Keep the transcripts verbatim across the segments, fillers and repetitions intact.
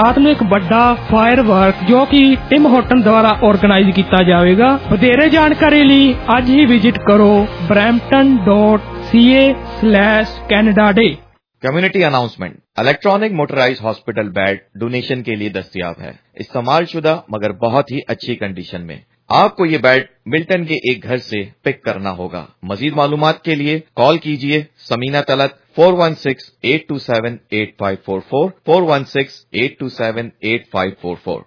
ਰਾਤ ਨੂੰ ਇੱਕ ਵੱਡਾ ਫਾਇਰ ਵਰਕ ਜੋ ਕਿ ਟਿਮ ਹੋਟਨ ਦੁਆਰਾ ਆਰਗੇਨਾਈਜ਼ ਕੀਤਾ ਜਾਵੇਗਾ। ਵਧੇਰੇ ਜਾਣਕਾਰੀ ਲਈ ਅੱਜ ਹੀ ਵਿਜ਼ਿਟ ਕਰੋ brampton dot c a slash canada day। Community announcement, electronic motorise hospital bed donation के लिए दस्तयाब है, इस्तेमाल शुदा मगर बहुत ही अच्छी कंडीशन में। आपको ये बेड मिल्टन के एक घर से पिक करना होगा। मजीद मालूमात के लिए कॉल कीजिए Samina Talat four one six eight two seven eight five four four four one six eight two seven eight five four four.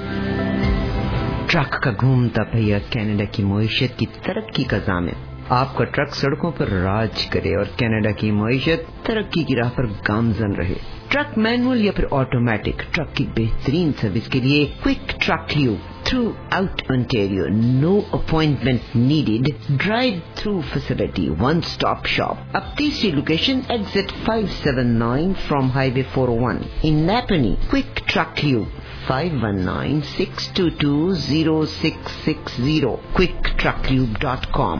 Truck का घूमता पहिया कनाडा की मईशत की तरक्की का ज़ामिन। आपका ट्रक सड़कों पर राज करे और कनाडा की मईशत तरक्की की राह पर गामजन रहे। ट्रक मैनुअल या फिर ऑटोमेटिक, ट्रक की बेहतरीन सर्विस के लिए quick truck lube throughout Ontario, no appointment needed, drive through facility, one stop shop. अब तीसरी location exit five seven nine from highway four O one in Napanee. Quick truck lube five one nine six two two zero six six zero quick truck lube dot com.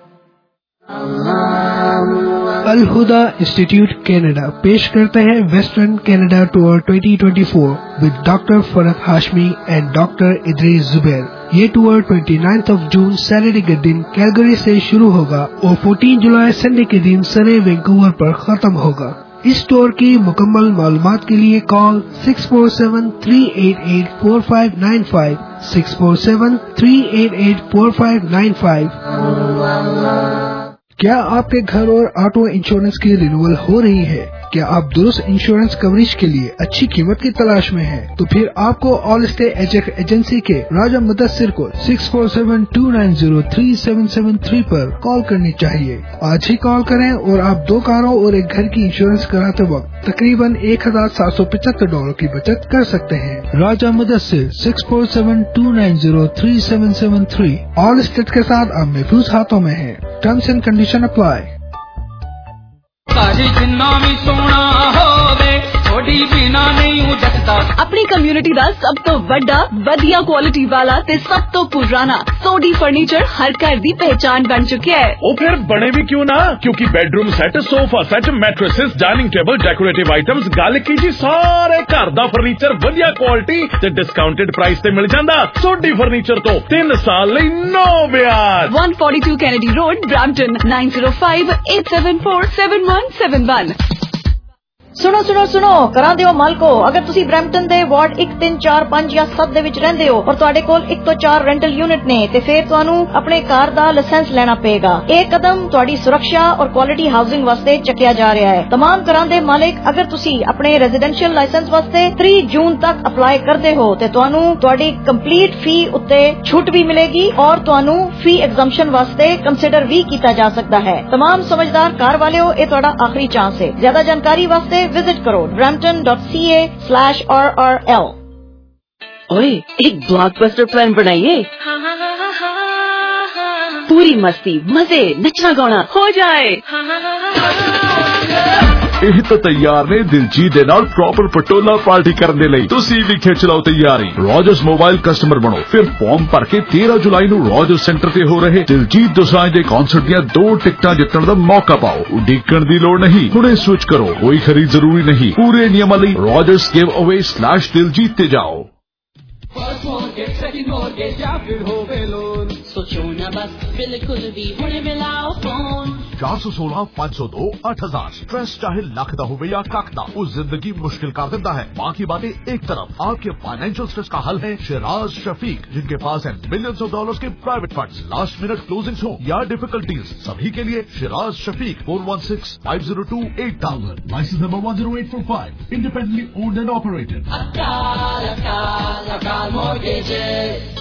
Al Huda institute Canada पेश करते हैं western Canada tour twenty twenty four with doctor Farhat Hashmi and doctor Idris Zubair. ये tour उनतीस of June Saturday के दिन Calgary से शुरू होगा और चौदह जुलाई संडे के दिन सरे वैंकूवर पर खत्म होगा। इस टूर की मुकम्मल मालूमात के लिए call six four seven three eight eight four five nine five six four seven three eight eight four five nine five. क्या आपके घर और ऑटो इंश्योरेंस की रिन्यूअल हो रही है? क्या आप दुरुस्त इंश्योरेंस कवरेज के लिए अच्छी कीमत की तलाश में हैं? तो फिर आपको ऑल स्टे एजेंट एजेंसी के राजा मुदस्सिर को six four seven two nine zero three seven seven three पर कॉल करनी चाहिए। आज ही कॉल करें और आप दो कारों और एक घर की इंश्योरेंस कराते वक्त तकरीबन एक हजार सात सौ पचहत्तर डॉलर की बचत कर सकते हैं। Raja Mudassir six four seven two nine zero three seven seven three. Allstate के साथ आप महफूज हाथों में हैं। Terms and condition apply. अपनी कम्युनिटी का सब तो बड़ा वधिया क्वालिटी वाला ते सब तो पुराना सोडी फर्नीचर हर घर दी पहचान बन चुके हैं। वो फिर बने भी क्यों ना, क्योंकि bedroom set, sofa set, mattresses, dining table, decorative items, गल कीजिए सारे घर दा फर्नीचर वधिया क्वालिटी ते डिस्काउंटेड प्राइस ते मिल जांदा। सोडी फर्नीचर तो तीन साल लई नो ब्याज। One forty two Kennedy Road, Brampton nine zero five eight seven four seven one seven one. सुनो सुनो सुनो करा दिओ मालको, अगर तुसी ब्रैम्पटन दे वार्ड एक तीन चार पांच या सत्त दे विच रहिंदे हो और तुहाडे कोल एक तो चार रेंटल यूनिट ने ते फिर तुहानू अपने कार दा लाइसेंस लेना पेगा। एक कदम तुहाडी सुरक्षा और क्वालिटी हाउसिंग वास्ते चकिया जा रहा है। तमाम घरां दे मालिक अगर तुसी अपने रेजिडेंशियल लाइसेंस वास्ते तीस जून तक अप्लाई करदे हो ते तुहानू तुहाडी कंप्लीट फी उत्ते छूट भी मिलेगी और तुहानू फी एग्जम्पशन वास्ते कंसिडर भी किया जा सकता है। तमाम समझदार कार वाले हो, ये तुहाडा आखिरी चांस है। ज्यादा जानकारी वास्ते विजिट करो brampton dot c a slash r r l। ओए एक ब्लॉकबस्टर प्लान बनाइए, पूरी मस्ती मजे नचना गाना हो जाए। ਇਹ ਤਾਂ ਤਿਆਰ ਨੇ ਦਿਲਜੀਤ ਦੇ ਨਾਲ ਪ੍ਰੋਪਰ ਪਟੋਲਾ ਪਾਰਟੀ ਕਰਨ ਦੇ ਲਈ। ਤੁਸੀਂ ਵੀ ਖਿੱਚ ਲਓ ਤਿਆਰੀ। ਰੋਜਰਸ ਮੋਬਾਈਲ ਕਸਟਮਰ ਬਣੋ, ਫਿਰ ਫਾਰਮ ਭਰ ਕੇ ਤੇਰਾਂ ਜੁਲਾਈ ਨੂੰ ਰੋਜਰਸ ਸੈਂਟਰ ਤੇ ਹੋ ਰਹੇ ਦਿਲਜੀਤ ਦੋਸਾਂਝ ਦੇ ਕਨਸਰਟ ਦੀਆਂ ਦੋ ਟਿਕਟਾਂ ਜਿੱਤਣ ਦਾ ਮੌਕਾ ਪਾਓ। ਉਡੀਕਣ ਦੀ ਲੋੜ ਨਹੀਂ, ਹੁਣੇ ਸਵਿਚ ਕਰੋ, ਕੋਈ ਖਰੀਦ ਜ਼ਰੂਰੀ ਨਹੀਂ। ਪੂਰੇ ਨਿਯਮਾਂ ਲਈ Rogers give away slash Diljit ਤੇ ਜਾਓ। सोचो ना बस बिल्कुल भी हुणे मिलाओ फोन चार सौ सोलह पाँच सौ दो आठ हजार। स्ट्रेस चाहे लख दा होवे या कख दा, वो जिंदगी मुश्किल कर देता है। बाकी बातें एक तरफ, आपके फाइनेंशियल स्ट्रेस का हल है शिराज शफीक, जिनके पास है मिलियंस ऑफ डॉलर्स के private funds. Last minute closings हो या डिफिकल्टीज, सभी के लिए Shiraz Shafiq four one six five zero two eight thousand. Licence number one zero eight four five, independently owned and operated. Akal Akal Akal mortgages.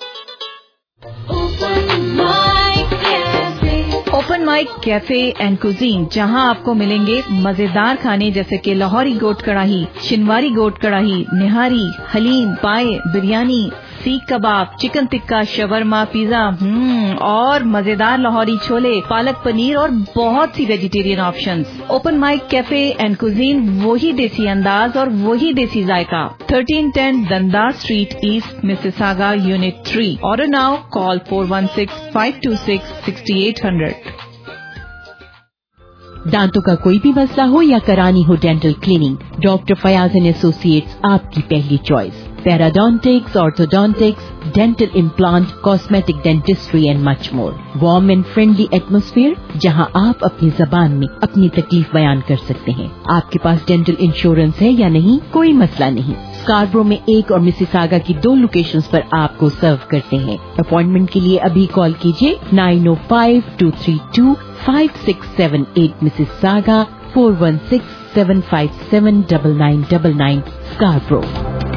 Open mic cafe and cuisine, जहां आपको मिलेंगे मजेदार खाने जैसे कि लाहौरी गोट कढ़ाई, शिनवारी गोट कढ़ाई, निहारी, haleem, paya, biryani, seekh kebab, chicken tikka, shawarma, pizza hmm और मजेदार लाहौरी छोले, पालक पनीर और बहुत सी vegetarian options. Open mic cafe and cuisine, वही देसी अंदाज और वही देसी जायका। Thirteen ten Dundas street east, Mississauga, unit three. Order now, call four one six five two six sixty eight hundred. दांतों का कोई भी मसला हो या करानी हो dental cleaning, doctor Fayyaz and associates आपकी पहली choice. Parodontics, orthodontics, dental implant, cosmetic dentistry and much more. Warm and friendly atmosphere जहां आप अपनी जबान में अपनी तकलीफ बयान कर सकते हैं। आपके पास डेंटल इंश्योरेंस है या नहीं, कोई मसला नहीं। स्कारब्रो में एक और मिसिसागा की दो लोकेशंस पर आपको सर्व करते हैं। अपॉइंटमेंट के लिए अभी कॉल कीजिए nine O five two three two five six seven eight Mississauga four one six seven five seven double nine double nine Scarborough.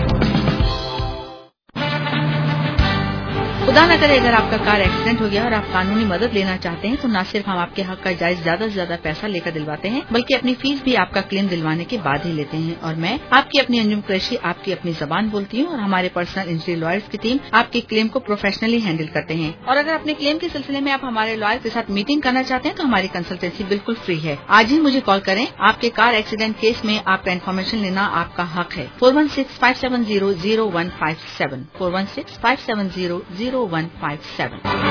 खुदा न करे अगर आपका कार एक्सीडेंट हो गया और आप कानूनी मदद लेना चाहते हैं तो न सिर्फ हम आपके हक का जायज ज्यादा से ज्यादा पैसा लेकर दिलवाते हैं बल्कि अपनी फीस भी आपका क्लेम दिलवाने के बाद ही लेते हैं। और मैं आपकी अपनी अंजुम कुरैशी आपकी अपनी जबान बोलती हूँ और हमारे पर्सनल इंजरी लॉयर्स की टीम आपके क्लेम को प्रोफेशनली हैंडल करते हैं। और अगर अपने क्लेम के सिलसिले में आप हमारे लॉयर के साथ मीटिंग करना चाहते हैं तो हमारी कंसल्टेंसी बिल्कुल फ्री है। आज ही मुझे कॉल करें। आपके कार एक्सीडेंट केस में आपका इन्फॉर्मेशन लेना आपका हक है। Four one six five seven zero zero one five seven four one six five seven zero zero one five seven.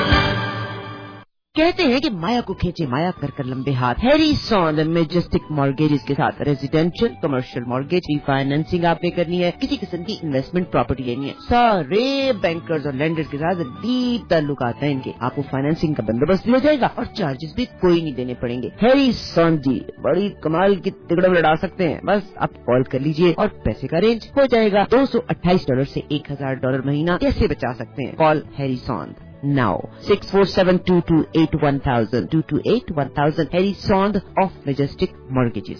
कहते हैं कि माया को खींचे माया कर कर लंबे हाथ। हैरी सॉन मेजेस्टिक मॉर्गेजेस के साथ रेजिडेंशियल कमर्शियल मॉर्गेज रिफाइनेंसिंग आपने करनी है, किसी किस्म की इन्वेस्टमेंट प्रॉपर्टी लेनी है, सारे बैंकर्स और लेंडर्स के साथ डीप ताल्लुकात हैं इनके। आपको फाइनेंसिंग का बंदोबस्त दिया जाएगा और चार्जेस भी कोई नहीं देने पड़ेंगे। हैरी सॉन जी बड़ी कमाल की तिगड़म लड़ा सकते हैं। बस आप कॉल कर लीजिए और पैसे का अरेंज हो जाएगा। दो सौ अट्ठाईस डॉलर से एक हजार डॉलर महीना कैसे बचा सकते हैं? Call Harrison now six four seven two two eight one thousand two two eight one thousand Harry Sond of Majestic Mortgages।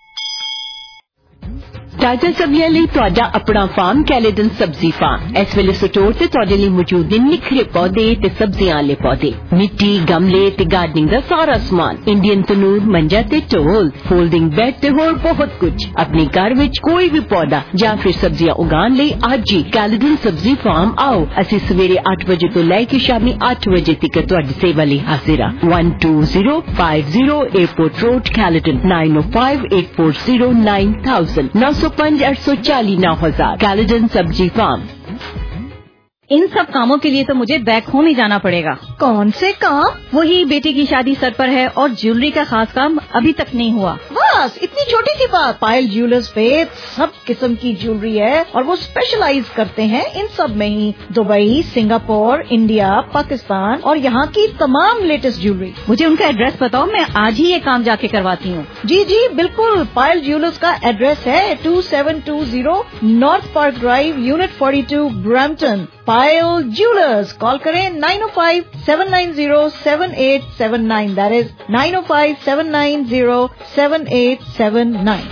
ताजा सब्जियां ਲਈ ਤੁਹਾਡਾ ਆਪਣਾ ਫਾਰਮ ਕੈਲੇਡਨ ਸਬਜ਼ੀ ਫਾਰਮ। ਇਸ ਵੇਲੇ ਸਟੋਰ ਤੇ ਤੁਹਾਡੇ ਲਈ ਮੌਜੂਦ ਨੇ ਨਿਖਰੇ ਪੌਦੇ ਤੇ ਸਬਜ਼ੀਆਂ ਵਾਲੇ ਪੌਦੇ, ਮਿੱਟੀ, ਗਮਲੇ ਤੇ ਗਾਰਡਨਿੰਗ ਦਾ ਸਾਰਾ ਸਮਾਨ, ਇੰਡੀਅਨ ਤਨੂਰ, ਮੰਜਾ ਤੇ ਢੋਲ, ਫੋਲਡਿੰਗ ਬੈੱਡ ਤੇ ਹੋਰ ਬਹੁਤ ਕੁਝ। ਆਪਣੇ ਘਰ ਵਿੱਚ ਕੋਈ ਵੀ ਪੌਦਾ ਜਾਂ ਫਿਰ ਸਬਜ਼ੀਆਂ ਉਗਾਉਣ ਲਈ ਅੱਜ ਹੀ ਕੈਲੇਡਨ ਸਬਜ਼ੀ ਫਾਰਮ ਆਓ। ਅਸੀਂ ਸਵੇਰੇ ਅੱਠ ਵਜੇ ਤੋਂ ਲੈ ਕੇ ਸ਼ਾਮੀ ਅੱਠ ਵਜੇ ਤੱਕ ਤੁਹਾਡੀ ਸੇਵਾ ਲਈ ਹਾਜ਼ਰ ਹਾਂ। one two zero five zero Airport Road, Caledon nine oh five eight four zero nine thousand नौ सौ पाँच आठ सौ चालीस नौ हजार कैलेडन सब्जी फार्म। इन सब कामों के लिए तो मुझे बैक होम ही जाना पड़ेगा। कौन से काम? वही बेटी की शादी सर पर है और ज्वेलरी का खास काम अभी तक नहीं हुआ। बस इतनी छोटी सी बात। पायल ज्वेलर्स पे सब किस्म की ज्वेलरी है और वो स्पेशलाइज करते हैं इन सब में ही। दुबई, सिंगापुर, इंडिया, पाकिस्तान और यहाँ की तमाम लेटेस्ट ज्वेलरी। मुझे उनका एड्रेस बताओ, मैं आज ही ये काम जाके करवाती हूँ। जी जी बिल्कुल। पायल ज्वेलर्स का एड्रेस है two seven two zero North Park Drive, unit forty two, Brampton. Payal jewellers. Call करें nine O five seven nine zero seven eight seven nine. That is nine O five seven nine zero seven eight seven nine.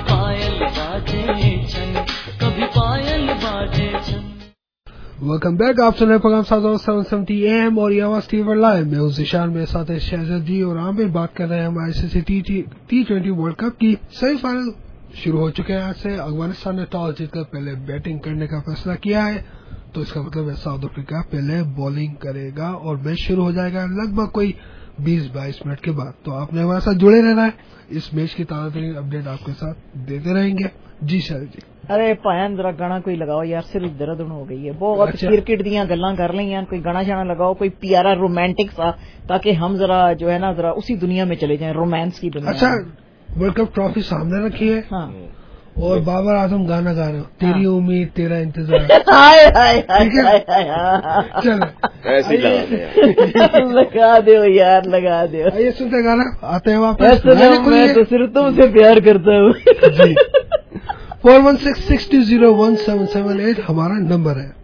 Welcome back. आप सुन रहे programme सात seven seventy A M और ये आवाज TV live में उस दिशान में साथ है शहजाद जी और आमिर। बात कर रहे हैं हमारे से T T twenty world Cup की सेमीफाइनल शुरू हो चुके हैं। आज से अफगानिस्तान ने टॉस जीतकर पहले बैटिंग करने का फैसला किया है, तो इसका मतलब है साउथ अफ्रीका पहले बॉलिंग करेगा और मैच शुरू हो जाएगा लगभग कोई बीस बाईस मिनट के बाद। तो आपने हमारे साथ जुड़े रहना है, इस मैच की ताज़ा तरीन अपडेट आपके साथ देते रहेंगे। जी सर जी। अरे भायन जरा गाना कोई लगाओ यार, सिर दर्द हो गई है बहुत। अच्छा। क्रिकेट दियां गल्लां कर ली हैं, कोई गाना शाना लगाओ कोई प्यारा रोमांटिक सा, ताकि हम जरा जो है ना जरा उसी दुनिया में चले जाएं, रोमांस की दुनिया। अच्छा, वर्ल्ड कप ट्रॉफी सामने रखी है। हाँ। और बाबर आजम गाना गा रहे हो, तेरी उम्मीद तेरा इंतजार। हाय हाय हाय। चलो ऐसे लगा दो यार, लगा दो। आइए सुनते गाना, आते हैं वापस। मैं तो सिर्फ तुमसे प्यार करता हूँ। जी। Four one six six two zero one seven seven eight हमारा नंबर है।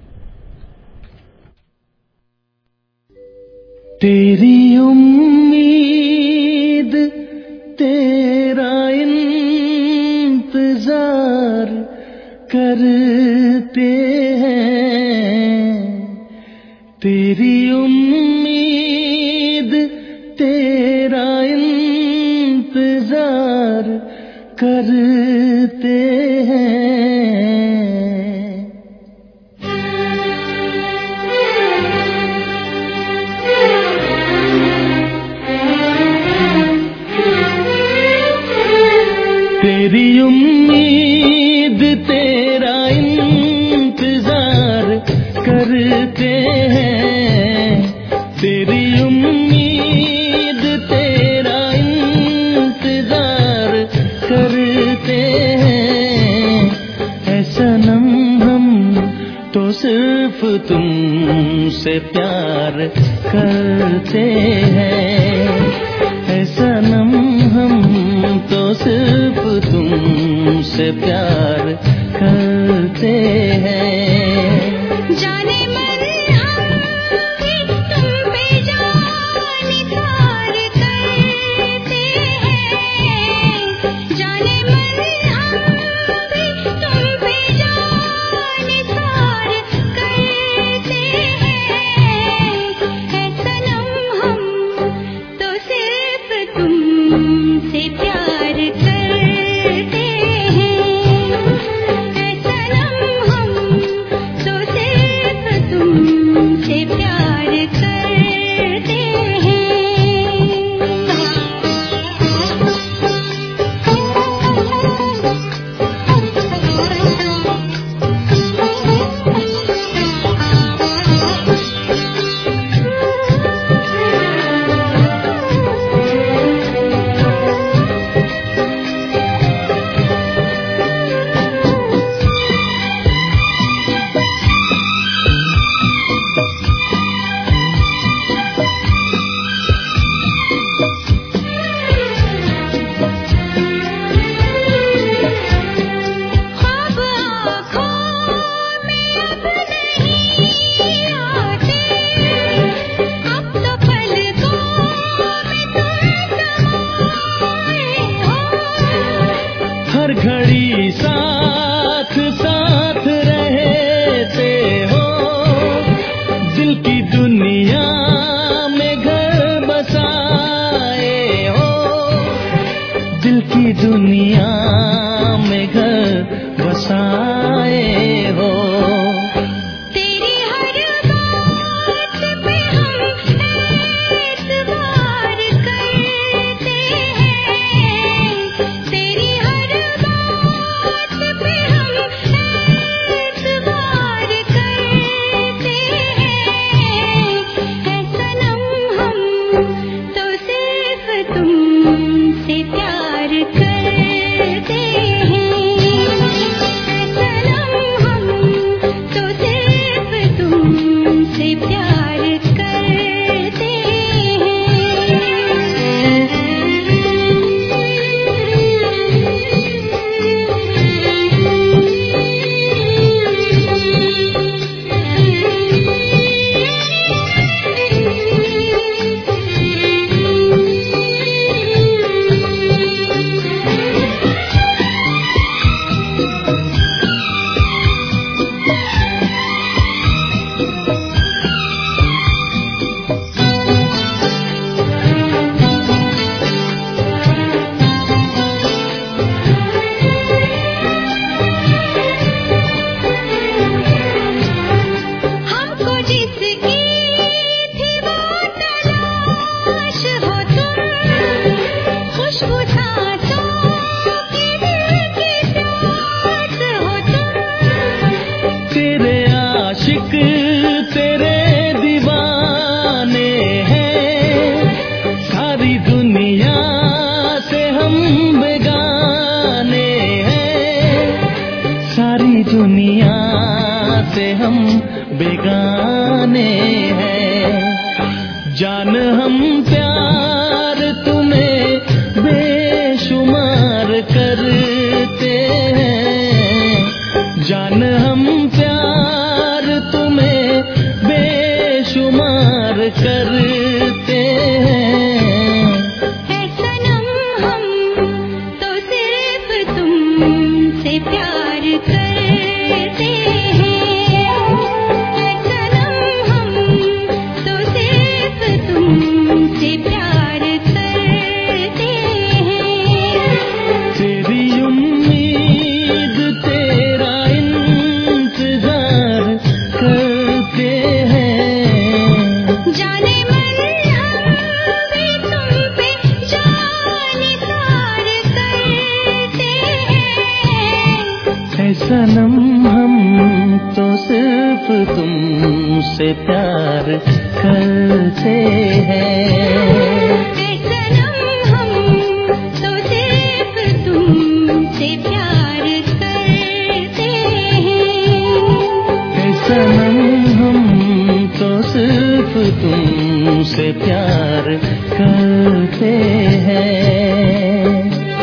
तेरी उम्मीद तेरा इंतजार करते हैं, तेरी उम्मीद तेरा इंतजार करते हैं। तेरी उम्मीद तेरा इंतजार करते हैं, तेरी उम्मीद तेरा इंतजार تو صرف تم سے پیار کرتے ہیں اے صنم ہم تو صرف تم سے پیار کرتے ہیں جانے من ہم بھی تم پہ جان نثار کرتے ہیں جانے من ہم بھی تم پہ جان نثار کرتے ہیں اے صنم ہم تو صرف تم سے پیار کرتے ہیں اے صنم ہم تو صرف تم سے پیار کرتے ہیں خواب آنکھوں میں اب نہیں آتے اب تو پلکوں میں تم سمائے ہو ہر گھڑی ساتھ ساتھ رہتے ہو دل کی دنیا میں گھر بسائے ہو دل کی دنیا میں گھر بسائے ہو تیری ہر بات پہ ہم اعتبار کرتے ہیں تیری ہر بات پہ ہم اعتبار کرتے ہیں اے صنم ہم تو صرف تم سے پیار کرتے ہیں اے صنم ہم تو صرف تم سے پیار کرتے ہم کو جس کی تھی وہ تلاش ہو تم خوشبو سانسوں کی دل کے ساتھ ہو تم تیرے عاشق تیرے دیوانے ہیں ساری دنیا سے ہم بیگانے ہیں ساری دنیا سے ہم بیگانے ہیں جان ہم پیار تمہیں بے شمار کرتے ہیں جان ہم پیار تمہیں بے شمار کرتے ہیں اے صنم ہم تو صرف تم سے پیار کرتے ہیں اے صنم ہم تو صرف تم سے پیار کرتے ہیں تیری امید تیرا انتظار کرتے ہیں جانے من ہم بھی تم پہ جان نثار کرتے ہیں اے صنم ہم تو صرف تم سے پیار کرتے ہیں اے صنم ہم تو صرف تم سے پیار کرتے ہیں اے सनम हम तो सिर्फ तुमसे प्यार करते हैं।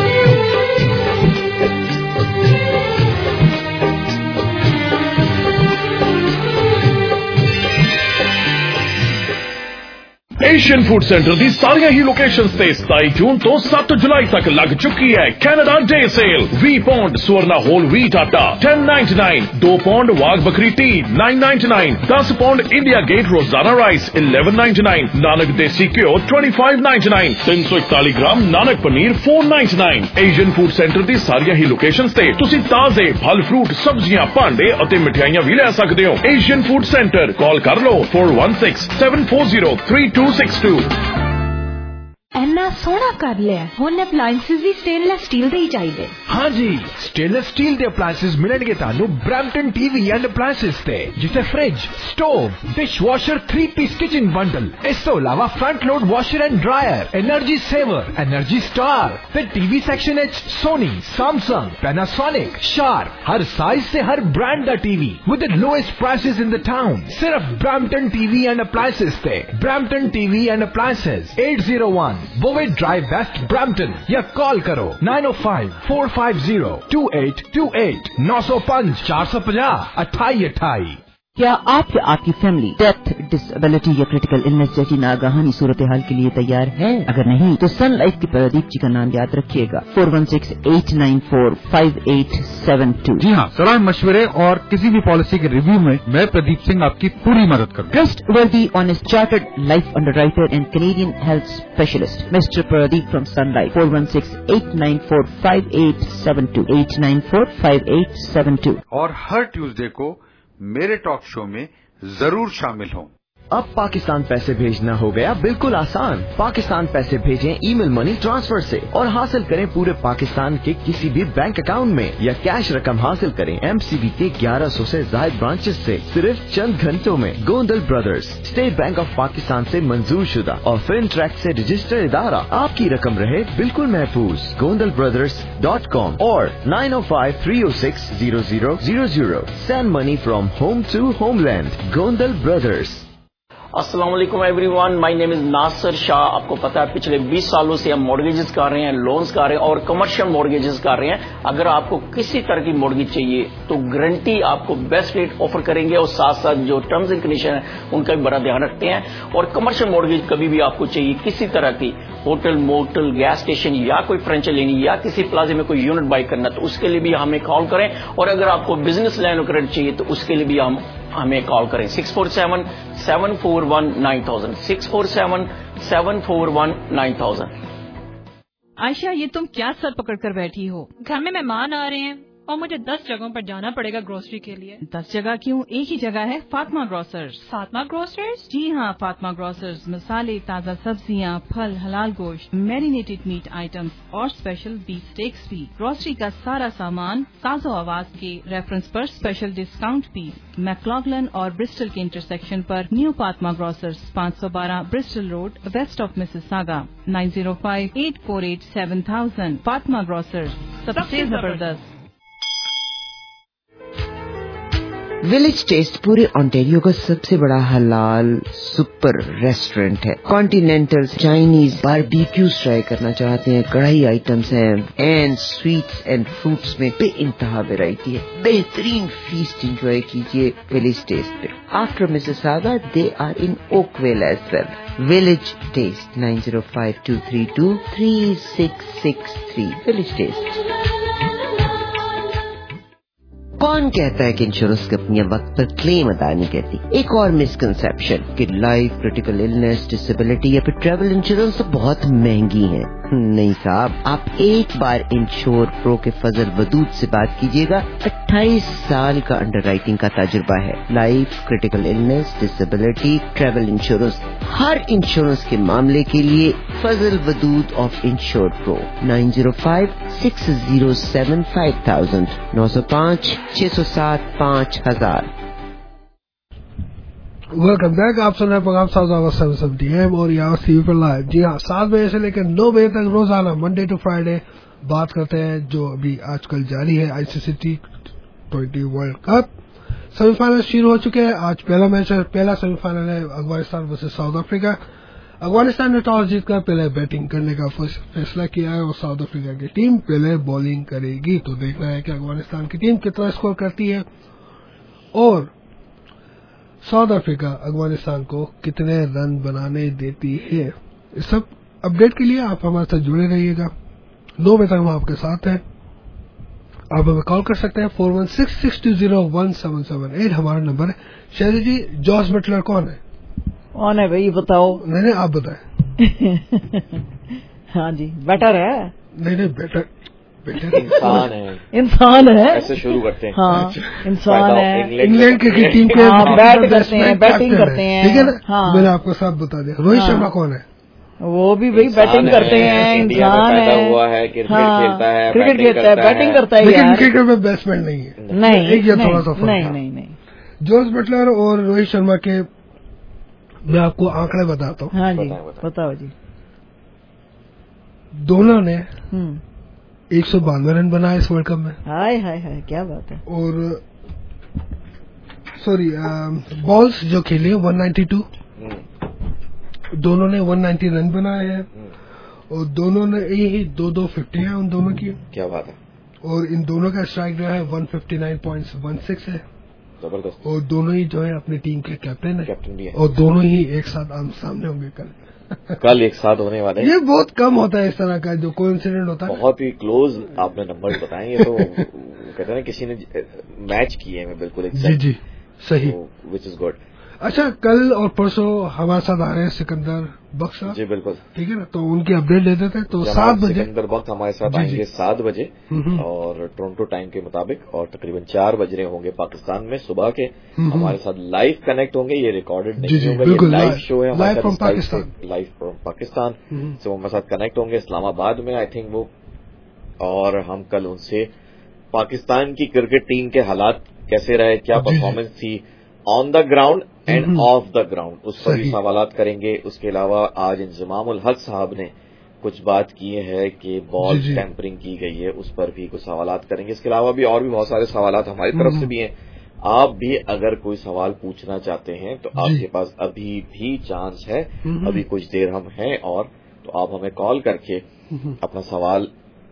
ਏਸ਼ੀਅਨ ਫੂਡ ਸੈਂਟਰ ਦੀ ਸਾਰੀਆਂ ਹੀ ਲੋਕੇਸ਼ਨਸ ਤੇ ਸਤਾਈ ਜੂਨ ਤੋਂ ਸੱਤ ਜੁਲਾਈ ਤੱਕ ਲੱਗ ਚੁੱਕੀ ਹੈ ਕੈਨੇਡਾ ਡੇ ਸੇਲ। ਵੀਹ pound Swarna whole wheat atta ten ninety-nine, ਦੋ pound Wagh Bakri tea nine ninety-nine, ਦਸ pound India Gate Rozana rice eleven ninety-nine, Nanak desi ghee twenty-five ninety-nine, ਤਿੰਨ ਸੌ ਇਕਤਾਲੀ gram Nanak paneer four ninety-nine। Asian food centre ਦੀ ਸਾਰੀਆਂ ਹੀ ਲੋਕੇਸ਼ਨਸ ਤੇ ਤੁਸੀਂ ਤਾਜ਼ੇ ਫਲ ਫਰੂਟ ਸਬਜ਼ੀਆਂ ਭਾਂਡੇ ਅਤੇ ਮਠਿਆਈਆਂ ਵੀ ਲੈ ਸਕਦੇ ਹੋ। ਏਸ਼ੀਅਨ ਫੂਡ ਸੈਂਟਰ ਕਾਲ ਕਰ ਲਓ four one six, seven four zero, three two six two। ਇੰਨਾ ਸੋਹਣਾ ਕਰ ਲਿਆ, ਹੁਣ ਅਪਲਾਈਐਂਸਿਸ ਵੀ ਸਟੇਨਲੈਸ ਸਟੀਲ ਦੇ ਹੀ ਚਾਹੀਦੇ। हाँ जी, स्टेनलेस स्टील ਦੇ ਅਪਲਾਈਐਂਸਿਸ ਮਿਲਣਗੇ ਤੁਹਾਨੂੰ ਬ੍ਰੈਂਪਟਨ ਟੀਵੀ ਐਂਡ ਅਪਲਾਈਐਂਸਿਸ ਤੇ, ਜਿੱਥੇ fridge, stove, dishwasher, three piece kitchen bundle, ਇਸ ਤੋਂ ਇਲਾਵਾ front load washer and dryer, energy saver, energy star ਤੇ ਟੀਵੀ ਸੈਕਸ਼ਨ ਵਿੱਚ ਸੋਨੀ, ਸੈਮਸੰਗ, ਪੈਨਾਸੋਨਿਕ, ਸ਼ਾਰਪ, ਹਰ ਸਾਈਜ਼ ਤੇ ਹਰ ਬ੍ਰਾਂਡ ਦਾ TV with the lowest prices in the town. ਸਿਰਫ ਬ੍ਰੈਂਪਟਨ ਟੀਵੀ ਐਂਡ ਅਪਲਾਈਐਂਸਿਸ ਤੇ। Brampton TV and appliances eight oh one Bovett Drive West Brampton, या कॉल करो nine oh five, four five zero, two eight two eight, nine oh five, four five zero, अट्ठाई अट्ठाई। क्या आप या आपकी फैमिली डेथ, डिसेबिलिटी या क्रिटिकल इलनेस जैसी नागहानी सूरत हाल के लिए तैयार है? अगर नहीं तो सन लाइफ के प्रदीप जी का नाम याद रखिएगा four one six, eight nine four, five eight seven two। जी हाँ, सलाह मशवरे और किसी भी पॉलिसी के रिव्यू में मैं प्रदीप सिंह आपकी पूरी मदद करूँ। Trustworthy, honest, chartered life underwriter and Canadian health specialist, Mister Pradeep from Sun Life, four one six, eight nine four, five eight seven two, eight nine four, five eight seven two। और हर Tuesday को मेरे talk show में जरूर शामिल हों। अब पाकिस्तान पैसे भेजना हो गया बिल्कुल आसान। पाकिस्तान पैसे भेजें ईमेल मनी ट्रांसफर से और हासिल करें पूरे पाकिस्तान के किसी भी बैंक अकाउंट में, या कैश रकम हासिल करें एमसीबी के ग्यारह सौ से ज्यादा ब्रांचेस से सिर्फ चंद घंटों में। Gondal brothers, State Bank of Pakistan से मंजूर शुदा और फिन ट्रैक से रजिस्टर्ड इदारा, आपकी रकम रहे बिल्कुल महफूज। गोंदल ब्रदर्स डॉट कॉम और nine oh five, three oh six, zero zero zero zero। Send money from home to homeland। Gondal brothers. अस्सलाम वालेकुम everyone, my name is Nasir Shah. आपको पता है पिछले बीस सालों से हम मॉर्गेजेस कर रहे हैं, लोन्स कर रहे हैं और कमर्शियल मॉर्गेजेस कर रहे हैं। अगर आपको किसी तरह की मॉर्गेज चाहिए तो गारंटी आपको बेस्ट रेट ऑफर करेंगे और साथ साथ जो टर्म्स एंड कंडीशन है उनका भी बड़ा ध्यान रखते हैं। और कमर्शियल मॉर्गेज कभी भी आपको चाहिए किसी तरह की, होटल, मोटल, गैस स्टेशन या कोई फ्रेंचाइज लेनी या किसी प्लाजे में कोई यूनिट बाय करना, तो उसके लिए भी हमें कॉल करें। और अगर आपको बिजनेस लाइन क्रेडिट चाहिए तो उसके लिए भी हम हमें कॉल करें six four seven, seven four one, nine thousand, six four seven, seven four one, nine thousand. Ayesha, ये तुम क्या सर पकड़ कर बैठी हो? घर में मेहमान आ रहे हैं और मुझे दस जगहों पर जाना पड़ेगा ग्रोसरी के लिए। दस जगह क्यों, एक ही जगह है, फातिमा ग्रोसर्स। फातिमा ग्रोसर्स? जी हाँ, फातिमा ग्रोसर्स मसाले, ताज़ा सब्जियाँ, फल, हलाल गोश्त, मैरिनेटेड मीट आइटम्स और स्पेशल बीफ स्टेक्स भी। ग्रोसरी का सारा सामान साजो आवाज के रेफरेंस पर स्पेशल डिस्काउंट भी। मैक्लॉगलन और ब्रिस्टल के इंटरसेक्शन पर न्यू फातिमा ग्रोसर्स, पाँच सौ बारह Bristol Road, west of Mississauga, nine zero five, eight four eight, seven thousand. Fatima grocers, सबसे जबरदस्त। विलेज टेस्ट पूरे ऑन्टेरियो का सबसे बड़ा हलाल सुपर रेस्टोरेंट है। कॉन्टिनेंटल, चाइनीज, बारबेक्यूज ट्राई करना चाहते हैं, कढ़ाई आइटम्स हैं एंड स्वीट्स एंड फ्रूट्स में बेइंतहा वैरायटी है। बेहतरीन फीस्ट एंजॉय कीजिए विलेज टेस्ट पे। After Mississauga they are in Oakville as well. Village taste nine zero five, two three two, three six six three. Village taste. कौन कहता है कि insurance कंपनियां वक्त पर क्लेम अदा नहीं करती? एक और मिसकंसेप्शन कि लाइफ, क्रिटिकल इलनेस, डिसेबिलिटी या फिर ट्रैवल इंश्योरेंस तो बहुत महंगी है। नहीं साहब, आप एक बार इंश्योर प्रो के फजल वदूद से बात कीजिएगा। अट्ठाईस साल का अंडरराइटिंग का तजुर्बा है। Life, critical illness, disability, travel insurance, हर इंश्योरेंस के मामले के लिए Fazal Wadood of insure pro. Nine zero five, six zero seven, five thousand, नौ सौ पाँच, छह सौ सात, पाँच हजार। Welcome back. आप सुन रहे हैं programme South Hour seven seventy AM और यहाँ टीवी पर लाइव। जी हाँ, सात बजे से लेकर नौ बजे तक रोजाना मंडे टू फ्राइडे बात करते हैं जो अभी आजकल जारी है ICC T twenty world Cup. Semi final शुरू हो चुके हैं. आज पहला मैच है, पहला सेमीफाइनल है Afghanistan versus South Africa. Afghanistan ने टॉस जीतकर पहले बैटिंग करने का फैसला किया है और साउथ अफ्रीका की टीम पहले बॉलिंग करेगी. तो देखना है कि अफगानिस्तान की टीम कितना स्कोर करती है और साउथ अफ्रीका अफगानिस्तान को कितने रन बनाने देती है. इस सब अपडेट के लिए आप हमारे साथ जुड़े रहिएगा. नौ बजे तक हम आपके साथ हैं. आप हमें कॉल कर सकते हैं four one six six two zero one seven seven eight हमारा नंबर है. शहरी जी, जॉस बटलर कौन है? कौन है भाई, बताओ. नहीं नहीं आप बताएं. हाँ जी, बेटर है. नहीं नहीं बेटर बेटर इंसान है. इंसान है. ऐसे शुरू करते हैं. हाँ, इंसान है. इंग्लैंड की टीम के बैट करते हैं, बैटिंग करते हैं. ठीक है ना. हाँ. मैंने आपको सब बता दिया. रोहित शर्मा कौन है? वो भी भाई बैटिंग करते हैं. इंसान है. हुआ है, क्रिकेट हाँ, खेलता है, क्रिकेट खेलता है, बैटिंग करता है. लेकिन क्रिकेट में बैट्समैन नहीं है. नहीं, एक या थोड़ा सा फर्क. नहीं नहीं नहीं. जॉस बटलर और रोहित शर्मा के मैं आपको आंकड़े बताता हूँ. हाँ जी, बताओ जी. दोनों ने एक सौ बानवे रन बनाए इस वर्ल्ड कप में. हाय हाय हाय, क्या बात है. और सॉरी बॉल्स जो खेली है वन नाइन्टी टू, दोनों ने वन नाइन्टी रन बनाए हैं और दोनों ने यही दो दो फिफ्टी है उन दोनों की. क्या बात है. और इन दोनों का स्ट्राइक जो है one fifty nine point one six है. जबरदस्त. और दोनों ही जो है अपनी टीम के कैप्टन है. कैप्टन भी है. और दोनों ही एक साथ आम सामने होंगे कल. कल एक साथ होने वाले हैं. ये बहुत कम होता है इस तरह का जो कोइंसिडेंट होता है. बहुत ही क्लोज आपने नंबर बताए. ये तो कहते हैं ना किसी ने मैच किए हैं बिल्कुल. जी जी सही. Which is good. अच्छा, कल और परसों हमारे साथ आ रहे हैं सिकंदर बख्श. जी बिल्कुल. ठीक है ना. तो उनकी अपडेट ले देते हैं. तो सात बजे सिकंदर बख्श हमारे साथ आएंगे सात बजे और टोरंटो टाइम के मुताबिक. और तकरीबन चार बज रहे होंगे पाकिस्तान में सुबह के. हमारे साथ लाइव कनेक्ट होंगे. ये रिकॉर्डेड नहीं होगा, ये लाइव शो है हमारे साथ. पाकिस्तान लाइव फ्रॉम पाकिस्तान से वो हमारे साथ कनेक्ट होंगे इस्लामाबाद में आई थिंक वो. और हम कल उनसे पाकिस्तान की क्रिकेट टीम के हालात कैसे रहे, क्या परफॉर्मेंस थी on the ground and off the ground, उस पर भी सवालात करेंगे. उसके अलावा आज इंजमामुल हक साहब ने कुछ बात की है कि बॉल टैंपरिंग की गई है, उस पर भी कुछ सवालात करेंगे. इसके अलावा भी और भी बहुत सारे सवालात हमारी तरफ से भी हैं. आप भी अगर कोई सवाल पूछना चाहते हैं तो आपके पास अभी भी चांस है. अभी कुछ देर हम हैं और तो आप हमें कॉल करके अपना सवाल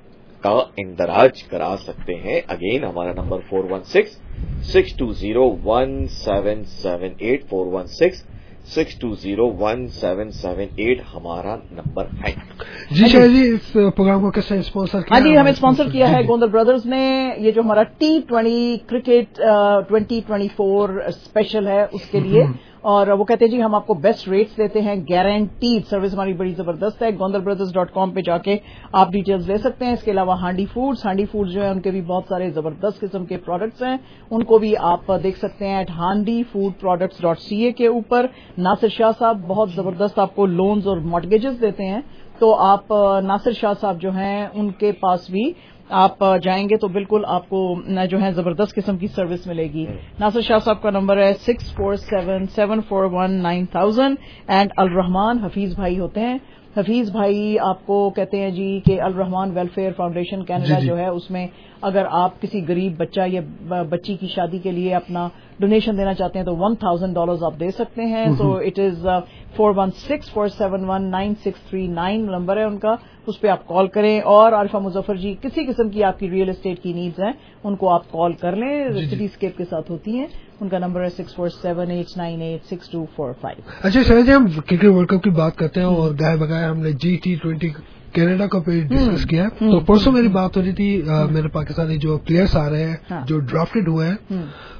का इंदराज करा सकते हैं. अगेन हमारा number four one six six two zero one seven seven eight four one six six two zero one seven seven eight हमारा नंबर है. जी शायद जी, इस प्रोग्राम को किसने स्पॉन्सर किया? हाँ जी, हमें स्पॉन्सर किया है गोंदल ब्रदर्स ने. ये जो हमारा T twenty cricket twenty twenty four special है उसके लिए. और वो कहते हैं जी हम आपको बेस्ट रेट्स देते हैं, गारंटीड. सर्विस हमारी बड़ी जबरदस्त है. गोंदल ब्रदर्स डॉट कॉम पे जाके आप डिटेल्स ले सकते हैं. इसके अलावा हांडी फूड्स हांडी फूड्स जो है उनके भी बहुत सारे जबरदस्त किस्म के प्रोडक्ट्स हैं. उनको भी आप देख सकते हैं at Handi food products dot C A के ऊपर. नासिर शाह साहब बहुत जबरदस्त आपको लोन्स और मॉर्गेजेस देते हैं. तो आप नासिर शाह साहब जो हैं उनके पास भी आप जाएंगे तो बिल्कुल आपको जो है जबरदस्त किस्म की सर्विस मिलेगी. नासिर शाह साहब का नंबर है six four seven seven four one nine thousand. And Al Rahman Hafeez भाई होते हैं. हफीज भाई आपको कहते हैं जी कि Al Rahman welfare foundation Canada जो है उसमें अगर आप किसी गरीब बच्चा या बच्ची की शादी के लिए अपना डोनेशन देना चाहते हैं तो वन थाउजेंड डॉलर्स आप दे सकते हैं. So it is four one six four seven one nine six three nine number है उनका. उस पर आप कॉल करें. और आरिफा मुजफ्फर जी किसी किस्म की आपकी रियल एस्टेट की नीड्स हैं उनको आप कॉल कर लें. सिटीस्केप के साथ होती हैं. उनका नंबर है six four seven eight nine eight six two four five. अच्छा शैलजा, हम क्रिकेट वर्ल्ड कप की बात करते हैं और गाय बगाए हमने जी टी ट्वेंटी कनाडा का पे डिस्कस किया. तो परसों मेरी बात हो रही थी. आ, मेरे पाकिस्तानी जो प्लेयर्स आ रहे हैं हाँ. जो ड्राफ्टेड हुए हैं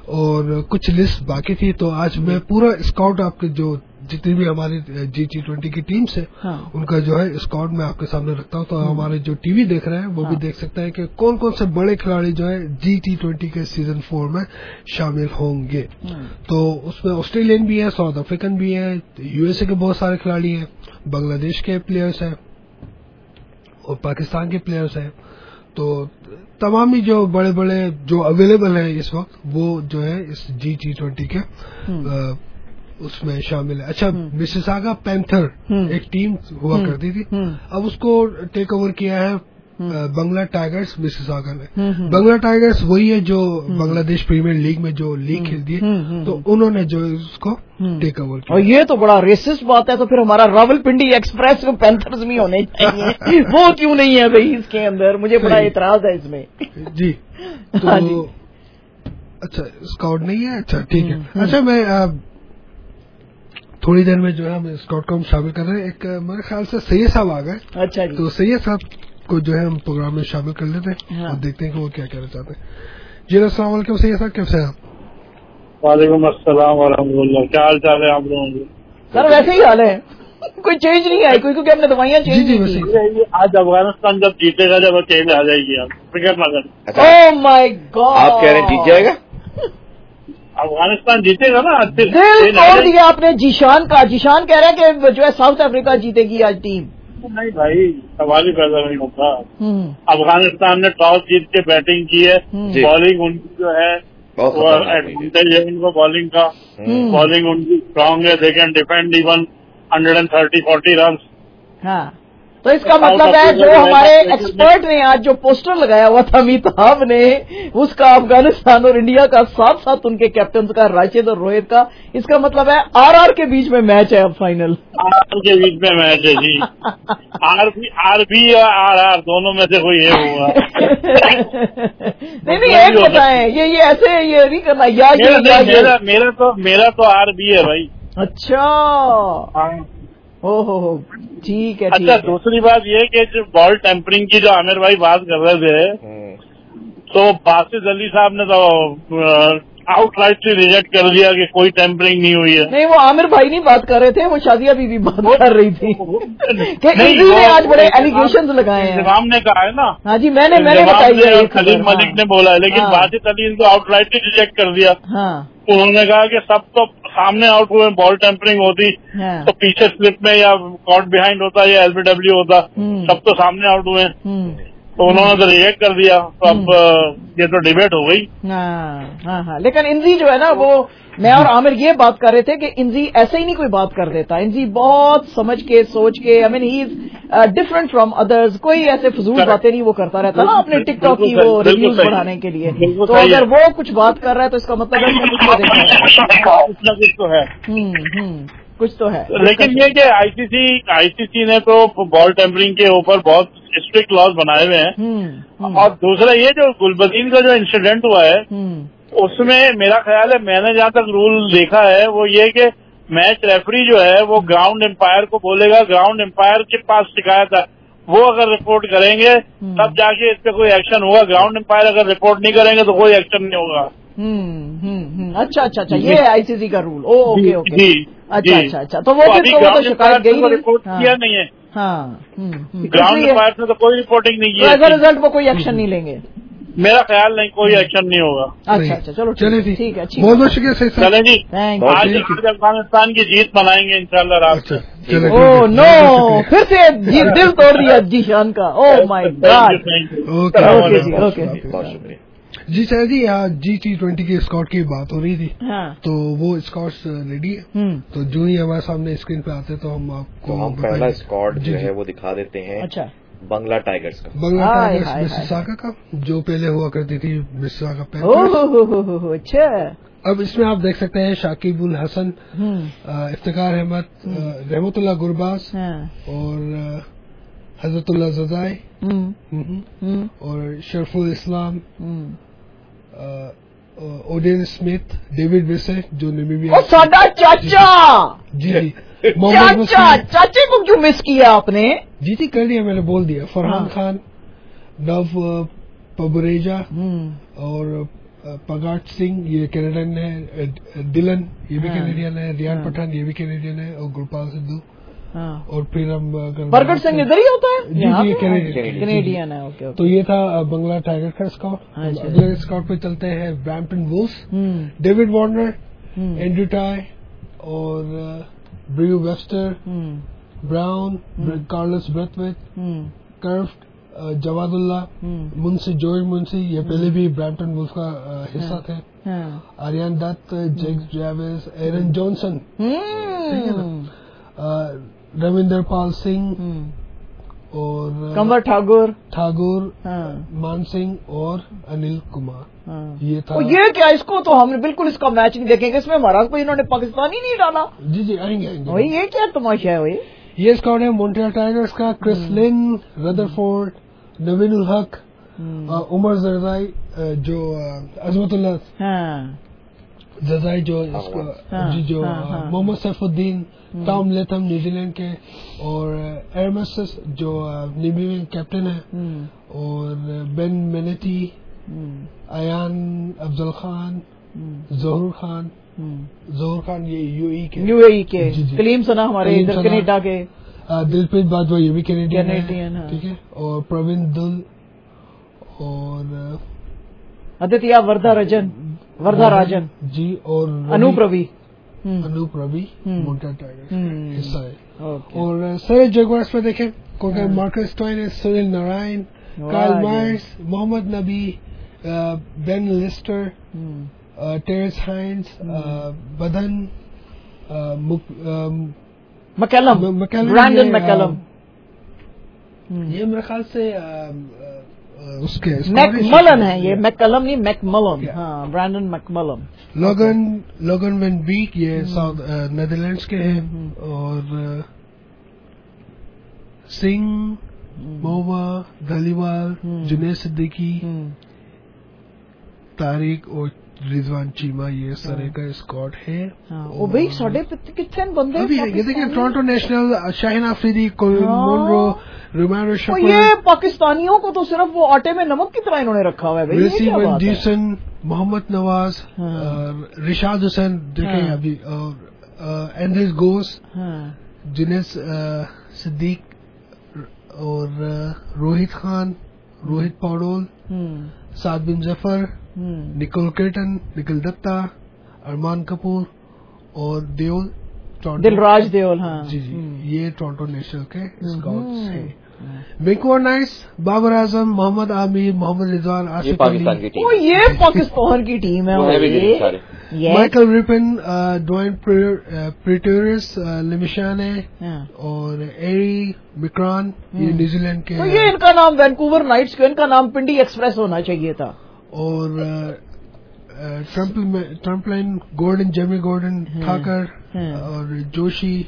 और कुछ लिस्ट बाकी थी. तो आज मैं पूरा स्काउट आपके जो जितनी भी हमारी जी टी ट्वेंटी की टीम्स है हाँ. उनका जो है स्काउट मैं आपके सामने रखता हूँ. तो हमारे जो टीवी देख रहे हैं वो हाँ. भी देख सकते हैं कि कौन कौन से बड़े खिलाड़ी जो है जी टी ट्वेंटी के सीजन फोर में शामिल होंगे. तो उसमें ऑस्ट्रेलियन भी है, साउथ अफ्रीकन भी है, यूएसए के बहुत सारे खिलाड़ी हैं, बांग्लादेश के प्लेयर्स हैं और पाकिस्तान के प्लेयर्स हैं. तो तमाम ही जो बड़े बड़े जो अवेलेबल हैं इस वक्त वो जो है इस जी टी ट्वेंटी के आ, उसमें शामिल है. अच्छा, मिसिसागा पैंथर एक टीम हुआ करती थी. अब उसको टेक ओवर किया है बंगला टाइगर्स मिसिसागा ने। बंगला टाइगर्स वही है जो बांग्लादेश प्रीमियर लीग में जो लीग खेलती है, तो उन्होंने जो उसको टेक ओवर किया। और ये तो बड़ा रेसिस्ट बात है, तो फिर हमारा रावलपिंडी एक्सप्रेस में पैंथर्स भी होने चाहिए, वो क्यों नहीं है भाई इसके अंदर? मुझे बड़ा एतराज है इसमें। जी तो अच्छा स्काउट नहीं है, अच्छा ठीक है। अच्छा मैं आ, थोड़ी देर में जो है हम स्काउट को हम शामिल कर रहे हैं। एक मेरे ख्याल से सैयद साहब आ गए। अच्छा जी, तो सैयद साहब को जो है हम प्रोग्राम में शामिल कर लेते हैं हाँ। और देखते हैं कि वो क्या कहना चाहते हैं। जी अस्सलाम वालेकुम सैयद साहब, कैसे हैं आप? वालेकुम अस्सलाम व रहमतुल्लाह, क्या हाल चाल है आप लोगों के? सर वैसे ही हाल है, कोई चेंज नहीं आई कोई, क्योंकि हमने दवाइयाँ चेंज की थी। आज अफगानिस्तान जब जीतेगा जब चेंज आ जाएगी, आप फिक्र ना करें। ओह माय गॉड, आप कह रहे हैं जीत जाएगा? अफगानिस्तान जीतेगा ना। दिल तोड़ दिया आपने जीशान का। जीशान कह रहे हैं कि जो है साउथ अफ्रीका जीतेगी आज टीम। नहीं भाई, सवाल ही पैदा नहीं होता। अफगानिस्तान ने टॉस जीत के बैटिंग की है, बॉलिंग उनकी जो है वो एडवांटेज है उनको बॉलिंग का। बॉलिंग उनकी स्ट्रांग है, they can defend even hundred and thirty forty run. हाँ, तो इसका मतलब है जो हमारे एक्सपर्ट ने आज जो पोस्टर लगाया हुआ था अमिताभ ने, उसका अफगानिस्तान और इंडिया का साथ साथ उनके कैप्टन का राशिद और रोहित का, इसका मतलब है आरआर के बीच में मैच है अब फाइनल। आर के बीच में मैच है जी। आर भी आर भी और आर आर दोनों में से कोई एक होगा। नहीं नहीं एक बताएं, ये ये ऐसे ये नहीं करना या मेरा, मेरा, मेरा तो मेरा तो आर भी है भाई। अच्छा ओ हो हो ठीक है। अच्छा दूसरी बात ये कि जो बॉल टेम्परिंग की जो आमिर भाई बात कर रहे थे, तो बासित अली साहब ने तो आउटराइटली रिजेक्ट कर दिया कि कोई टेम्परिंग नहीं हुई है। नहीं वो आमिर भाई नहीं बात कर रहे थे, वो शादिया बीबी बात कर रही थी कि इंजी ने आज बड़े एलिगेशन लगाए हैं। इमाम ने कहा है ना। हाँ जी मैंने मैंने बताई है, खलील मलिक ने बोला है, लेकिन बासित अली इनको आउटराइटली रिजेक्ट कर दिया। उन्होंने कहा कि सब तो सामने आउट हुए, बॉल टेम्परिंग होती तो पीछे स्लिप में या कॉट बिहाइंड होता या एलबीडब्ल्यू होता, सब तो सामने आउट हुए, तो उन्होंने तो रिजेक्ट कर दिया। तो अब ये तो डिबेट हो गई। हाँ हाँ हाँ, लेकिन इंजी जो है ना, वो मैं और आमिर ये बात कर रहे थे कि इंजी ऐसे ही नहीं कोई बात कर देता। इंजी बहुत समझ के सोच के, I mean he is different from others. कोई ऐसे फजूल बातें नहीं वो करता रहता ना अपने टिकटॉक की वो रिव्यूज बढ़ाने के लिए। तो अगर वो कुछ बात कर रहा है तो इसका मतलब है कुछ तो देखा है, कुछ न कुछ तो है। हम्म हम्म कुछ तो है। लेकिन ये कि आईसीसी आईसीसी ने तो बॉल टेम्परिंग के ऊपर बहुत स्ट्रिक्ट लॉज बनाए हुए हैं। और दूसरा ये जो गुलबदीन का जो इंसिडेंट हुआ है, उसमें मेरा ख्याल है, मैंने जहाँ तक रूल देखा है वो ये कि मैच रेफरी जो है वो ग्राउंड एम्पायर को बोलेगा, ग्राउंड एम्पायर के पास शिकायत है, वो अगर रिपोर्ट करेंगे तब जाके इस पे कोई एक्शन होगा। ग्राउंड एम्पायर अगर रिपोर्ट नहीं करेंगे तो कोई एक्शन नहीं होगा। हम्म हम्म अच्छा अच्छा अच्छा, ये है आईसीसी का रूल। ओ ओके ओके जी, अच्छा अच्छा अच्छा, तो वो तो फिर तो वो तो शिकायत गई नहीं, रिपोर्ट किया नहीं है। हाँ ग्राउंड एम्पायर ने तो कोई रिपोर्टिंग नहीं की है। एज अ रिजल्ट वो कोई एक्शन नहीं लेंगे, मेरा ख्याल नहीं कोई एक्शन नहीं होगा। अच्छा अच्छा चलो चले जी, ठीक है, बहुत बहुत शुक्रिया सही चले जी। आज अफगानिस्तान की जीत मनाएंगे इंशाल्लाह रात से। ओह नो, फिर से दिल तोड़ दिया जीशान का। Oh my god. ओके जी ओके, बहुत शुक्रिया जी। सर जी यहाँ जी टी ट्वेंटी के स्कॉट की बात हो रही थी। हाँ। तो वो स्कॉट्स रेडी है, तो जो ही हमारे सामने स्क्रीन पे आते तो हम आपको तो हम पहला स्कॉट जो है वो दिखा देते हैं। अच्छा, बंगला टाइगर्स का। बंगला टाइगर्स मिसिसागा का, जो पहले हुआ करती थी मिसिसागा पैंथर्स। अच्छा, अब इसमें आप देख सकते हैं शाकिब उल हसन, इफ्तिकार अहमद, रहमतुल्लाह गुरबाज और हजरतुल्लाह जजाई और Shariful Islam, Odean Smith, David Wiese जो नामीबिया। साडा चाचा जी जी, चाचा चाचे को क्यों मिस किया आपने? जी जी कर दिया मैंने, बोल दिया। फरहान खान, नव पबरेजा और पगाट सिंह ये कैनेडियन है, डिलन ये भी कैनेडियन है, रियान पठान ये भी कैनेडियन है, और गुरपाल सिद्धू। और फिर हम बरगट सिंह इधर ही होता है। जी जी कैनेडियन कैनेडियन है। ओके, तो ये था बंगला टाइगर का स्काउट। अगले स्काउट पे चलते हैं Brampton Wolves, David Warner, Andrew Tye और Beau Webster, Brown, Carlos Brathwaite, Croft, Jawadullah, Munsey George Munsey ये पहले भी ब्रैम्पटन वुल्व्स का हिस्सा थे, आर्यन दत्त, जेक्स जैविस, एरन जॉनसन, रविंदर पाल सिंह اور कंवर ठाकुर ठाकुर हाँ मान सिंह और अनिल कुमार हाँ। ये था। और ये क्या, इसको तो हमने बिल्कुल इसका मैच नहीं देखेंगे, इसमें हमारा कोई इन्होंने पाकिस्तानी नहीं डाला। जी जी आएंगे आएंगे। वही ये क्या तमाशा है वही। ये स्क्वाड है मॉन्ट्रियल टाइगर्स का, Chris Lynn, Rutherford, Naveen ul Haq, Umar जरदाई, जो अजमतुल्लाह हाँ जजाई जो इसको हाँ, जी जो हाँ, हाँ, Mohammad Saifuddin, Tom Latham New Zealand के, और एरमस जो नीबीवियन कैप्टन है, और बेन मेनेटी, अयान अफजल खान, जहूर खान, जहूर खान ये यूएई के यूएई के, कलीम सना हमारे इधर कनाडा के, दिलप्रीत बाजवा ये भी कैनेडियन कैनेडियन है, ठीक है, और प्रवीण दुल, और आदित्य वर्धा रजन वर्धा राजन जी, और अनूप रवि अनूप रवि मॉन्ट्रियल टाइगर्स हिस्सा है। और सारे जगवर्स पे देखें क्योंकि Marcus Stoinis, Sunil Narine, Carl Mayers, Mohammad Nabi, Ben Leicester, Terrence हाइंस, बदन मैकलम, ब्रैंडन मैकलम, ये मेरे ख्याल से उसके मैकमलन है, ये मैकलम नहीं मैकमलन, हाँ Brandon McMullen. Logan Logan van Beek ये साउथ नेदरलैंड्स के हैं, और सिंह, मोवा, धलीवाल, जुनैद सिद्दीकी, तारिक और रिजवान चीमा, ये सारे का स्क्वाड है। वो भाई साढ़े कितने बंदे अभी ये देखिए Toronto National, Shaheen Afridi, Colin Munro, Romario Shepherd, ये पाकिस्तानियों को तो सिर्फ वो आटे में नमक की तरह इन्होंने रखा हुआ है भाई। Rassie van Dussen, Mohammad Nawaz, Rishad Hossain देखें अभी, और एंड्रिस गोस, जुनैद सिद्दीक, और रोहित खान, रोहित पौडोल, साद बिन जफर, निकोल केटन, निखिल दत्ता, अरमान कपूर और देओल, दिलराज देओल, हाँ जी जी ये टोरंटो नेशनल के स्काउट्स हैं। Vancouver Knights, Babar Azam, Mohammad Amir, Mohammad Rizwan, Asif Ali, oh ये पाकिस्तान की टीम है। Michael Rippon, Dwaine Pretorius, Lamichhane और एरी मिक्रान, ये न्यूजीलैंड के। तो ये इनका नाम वैंकूवर नाइट्स का, इनका नाम पिंडी एक्सप्रेस होना चाहिए था। और Trumpelmann, Gordon, Jamie Gordon, Thacker और जोशी,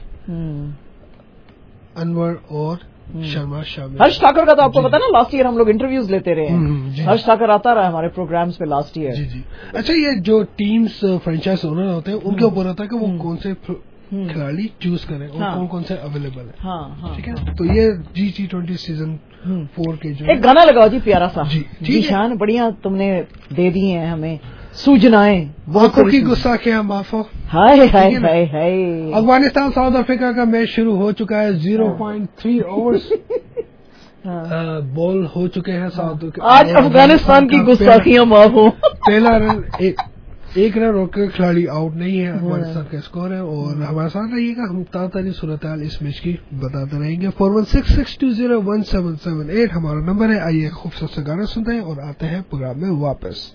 अनवर और शर्मा शामिल। हर्ष ठाकर का तो आपको पता है ना, लास्ट ईयर हम लोग इंटरव्यूज लेते रहे हैं, हर्ष ठाकर आता रहा हमारे प्रोग्राम्स पे लास्ट ईयर। जी जी। अच्छा, ये जो टीम्स फ्रेंचाइज ओनर होते हैं उनके ऊपर होता है कि वो कौन से खिलाड़ी चूज करें और हाँ। कौन कौन से अवेलेबल है। हाँ, हाँ, ठीक है, हाँ। तो ये G T twenty season four के जो एक गाना लगाओ जी प्यारा सा। जी जी शान, बढ़िया तुमने दे दी हैं हमें सूचनाएं, बहुत की गुस्सा किया माफो। हाय हाय हाय हाय। अफगानिस्तान साउथ अफ्रीका का मैच शुरू हो चुका है। Zero point three overs ball हो चुके हैं साउथ। आज अफगानिस्तान की गुस्साखियां माफ हो। पहला रन एक, एक रन रोककर खिलाड़ी आउट नहीं है, अफगानिस्तान का स्कोर है। और हमारे साथ रहिएगा, हम ताज़ा सूरत हाल इस मैच की बताते रहेंगे। Four one six six two zero one seven seven eight हमारा नंबर है। आइए खूबसूरत से गाना सुनते हैं और आते हैं प्रोग्राम में वापस।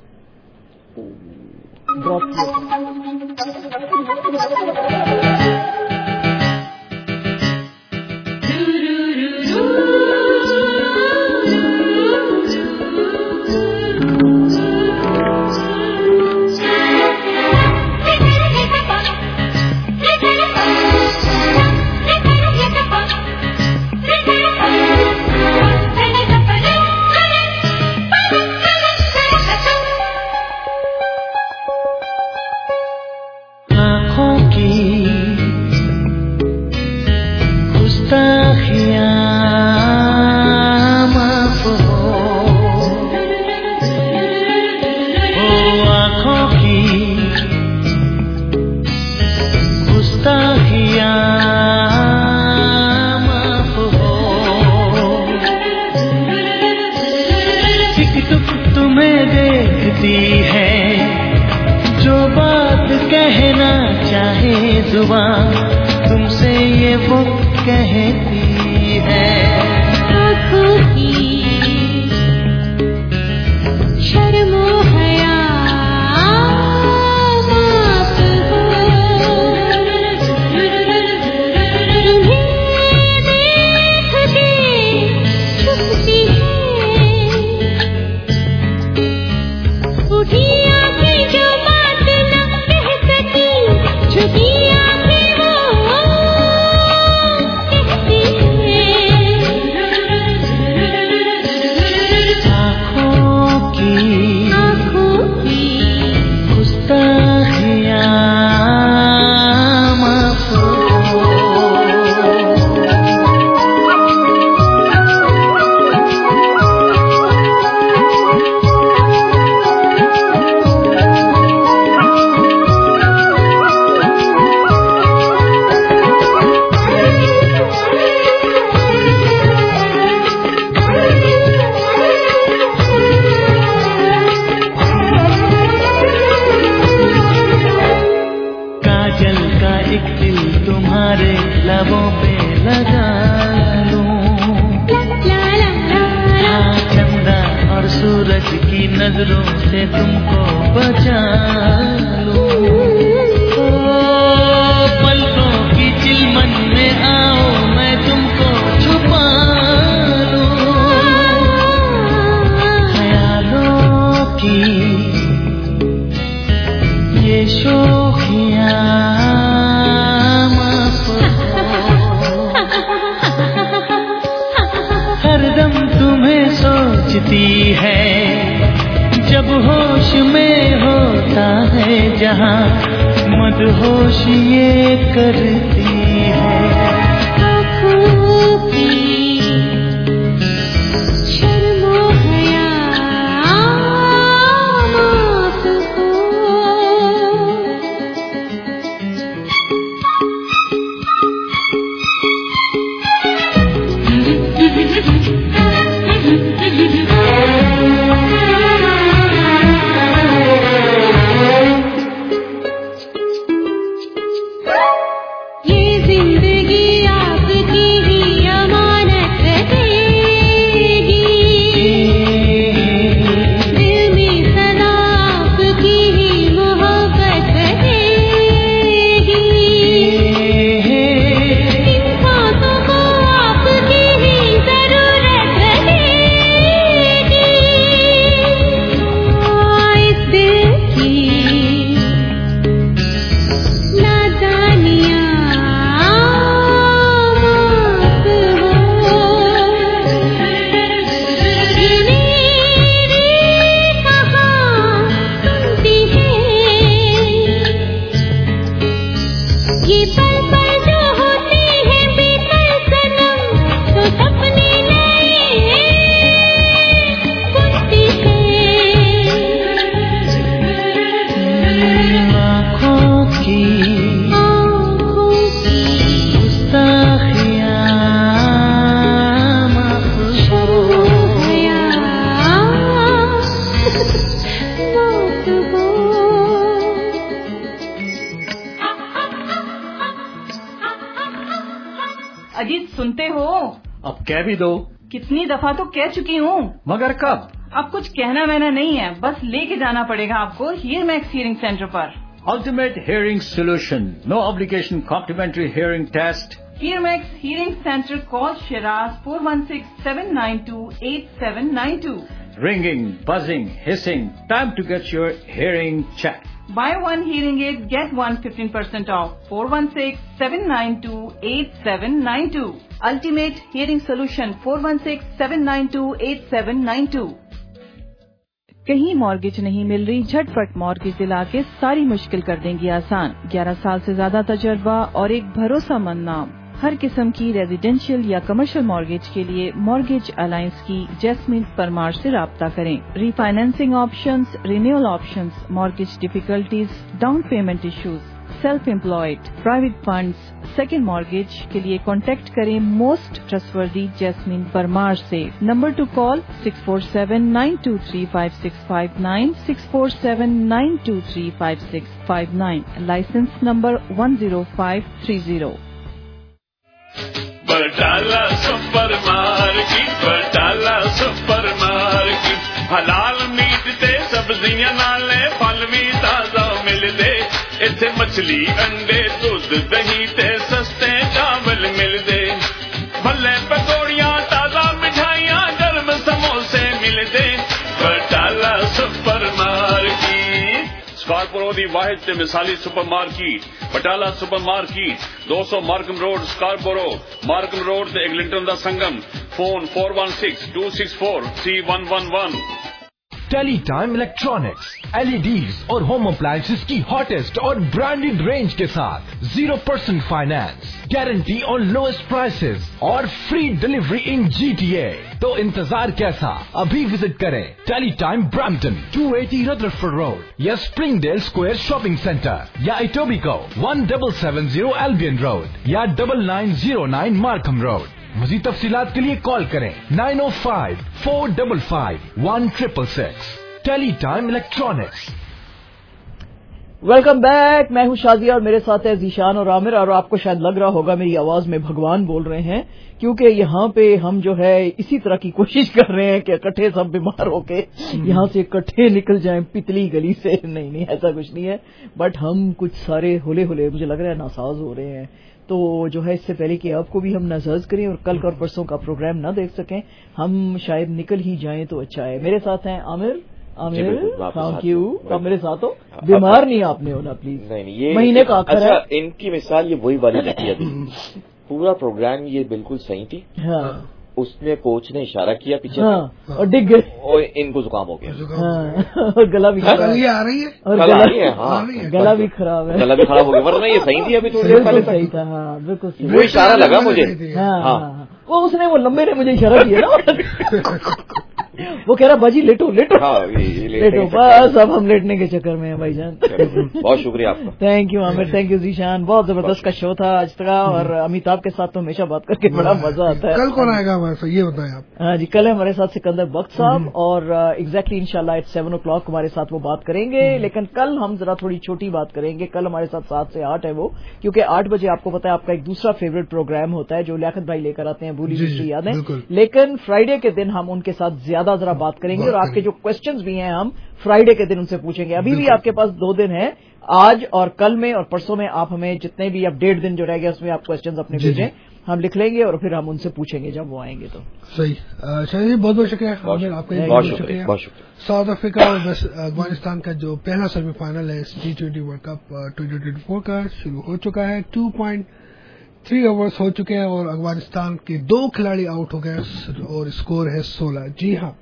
तुमसे ये वो कहती है, आँखों की शर्मो हया माफ हो, तुम्हें देख के एक दिल तुम्हारे लबों पे लगा लूं, हाँ चंदा और सूरज की नजरों से तुमको बचा लूं, ओ पलकों की चिलमन में आओ मैं तुमको छुपा लूं, ख्यालों की ये शोखियाँ माफ हो, हरदम तुम्हें सोचती है जब होश में होता है जहाँ मदहोश ये करती है। अजीत सुनते हो? अब कह भी दो। कितनी दफा तो कह चुकी हूँ। मगर कब? अब कुछ कहना वहना नहीं है, बस लेके जाना पड़ेगा आपको हियर मैक्स हियरिंग सेंटर पर। Ultimate Hearing Solution. No obligation complimentary hearing test. Earmax Hearing Center. Call Shiraz four one six, seven nine two, eight seven nine two. Ringing, buzzing, hissing. Time to get your hearing checked. Buy one hearing aid, get one fifteen percent off. four one six, seven nine two, eight seven nine two. Ultimate Hearing Solution. four one six, seven nine two, eight seven nine two. कहीं mortgage नहीं मिल रही? झटपट mortgage दिला के सारी मुश्किल कर देंगी आसान। ग्यारह साल से ज्यादा तजर्बा और एक भरोसामंद नाम। हर किस्म की रेजिडेंशियल या कमर्शियल मॉर्गेज के लिए मॉर्गेज अलायंस की जैस्मिन परमार से राब्ता करें। Refinancing options, renewal options, mortgage difficulties, down payment issues, self employed, private funds, second mortgage के लिए कॉन्टेक्ट करें मोस्ट ट्रस्टवर्दी जैस्मिन परमार से। Number to call six four seven nine two three five six five nine, six four seven nine two three five six five nine. Licence number one zero five three zero. Batala super market, Batala super market, हलाल meat ते सब्जियां नाले फल भी ताजा मिलदे। इत्थे मछली, अंडे, दूध, दही ते सस्ते चावल मिलदे। भले पकौड़ियां, ताजा मिठाइयां, गर्म समोसे मिलदे। बटाला सुपर मार्केट स्कारपोरो दी वाहिद ते मिसाली super market. Batala super market दो सौ Markham road Scarborough, Markham road ते एग्लिंटन दा संगम। Phone four one six two six four three one one one. Teletime electronics, LEDs और होम अप्लायंसेस की हॉटेस्ट और ब्रांडेड रेंज के साथ zero percent finance, guarantee on lowest prices और free delivery in GTA. तो इंतजार कैसा? अभी विजिट करें टेलीटाइम Brampton two eighty Rutherford road या स्प्रिंगडेल स्क्वायर शॉपिंग सेंटर या Etobicoke one double seven zero Albion road या double nine zero nine Markham road. मज़ीद तफसीलात के लिए कॉल करें nine O five four double five one triple six. Teletime electronics. Welcome back, मैं हूं शाजिया और मेरे साथ है जीशान और आमिर। और आपको शायद लग रहा होगा मेरी आवाज में भगवान बोल रहे हैं, क्योंकि यहाँ पे हम जो है इसी तरह की कोशिश कर रहे हैं कि इकट्ठे सब बीमार होके यहाँ से इकट्ठे निकल जाएं पितली गली से। नहीं नहीं, ऐसा कुछ नहीं है, बट हम कुछ सारे होले होले मुझे लग रहा है नासाज हो रहे हैं। तो जो है इससे पहले कि आपको भी हम नासाज करें और कल और परसों का प्रोग्राम न देख सकें, हम शायद निकल ही जाएं तो अच्छा है। मेरे साथ हैं आमिर। Aamir, thank you. आप मेरे साथ हो, बीमार नहीं आपने होना प्लीज। नहीं नहीं, ये महीने का आखिर अच्छा, है। इनकी मिसाल ये वही वाली लगी अभी। पूरा प्रोग्राम ये बिल्कुल सही थी। हाँ। उसमें कोच ने इशारा किया पीछे, हाँ, और डिग गए और इनको जुकाम हो गया। हाँ, और गला भी खराब है। आ रही है और गला गला, नहीं है, हाँ, गला भी खराब है। गला भी खराब हो गया, वरना ये सही थी अभी थोड़ी देर पहले सही था। हाँ बिल्कुल सही। वो इशारा लगा मुझे। हाँ, हाँ, वो उसने वो लंबे ने मुझे इशारा किया ना। वो कह रहा बाजी लेटो लेटो। हाँ, ये लेटो बस, अब हम लेटने के चक्कर में हैं भाईजान। बहुत शुक्रिया आपका। Thank you Aamir, thank you Zeeshan. बहुत जबरदस्त का शो था आज तक, और अमिताभ के साथ तो हमेशा बात करके बड़ा मजा आता है। कल कौन आएगा हमारे साथ ये बताएं आप? हाँ जी, कल है हमारे साथ सिकंदर बख्त साहब, और एग्जैक्टली इंशाल्लाह एट सेवन ओ क्लॉक हमारे साथ वो बात करेंगे। लेकिन कल हम जरा थोड़ी छोटी बात करेंगे। कल हमारे साथ सात से आठ है वो, क्योंकि आठ बजे आपको पता है आपका एक दूसरा फेवरेट प्रोग्राम होता है जो लियाकत भाई लेकर आते हैं, भूली हिस्ट्री यादें। लेकिन फ्राइडे के दिन हम उनके साथ ज्यादा जरा बात करेंगे, और आपके जो क्वेश्चंस भी हैं हम फ्राइडे के दिन उनसे पूछेंगे। अभी भी आपके पास दो दिन है, आज और कल में और परसों में आप हमें जितने भी अब डेढ़ दिन जो रह गया उसमें आप क्वेश्चंस अपने भेजें, हम लिख लेंगे और फिर हम उनसे पूछेंगे जब वो आएंगे। तो सही। शायद जी बहुत बहुत शुक्रिया आमिर, आपका बहुत शुक्रिया। साउथ अफ्रीका और अफगानिस्तान का जो पहला सेमीफाइनल है T twenty world cup twenty twenty four का शुरू हो चुका है। टू पॉइंट थ्री ओवर्स हो चुके हैं और अफगानिस्तान के दो खिलाड़ी आउट हो गए और स्कोर है सोलह। जी हाँ,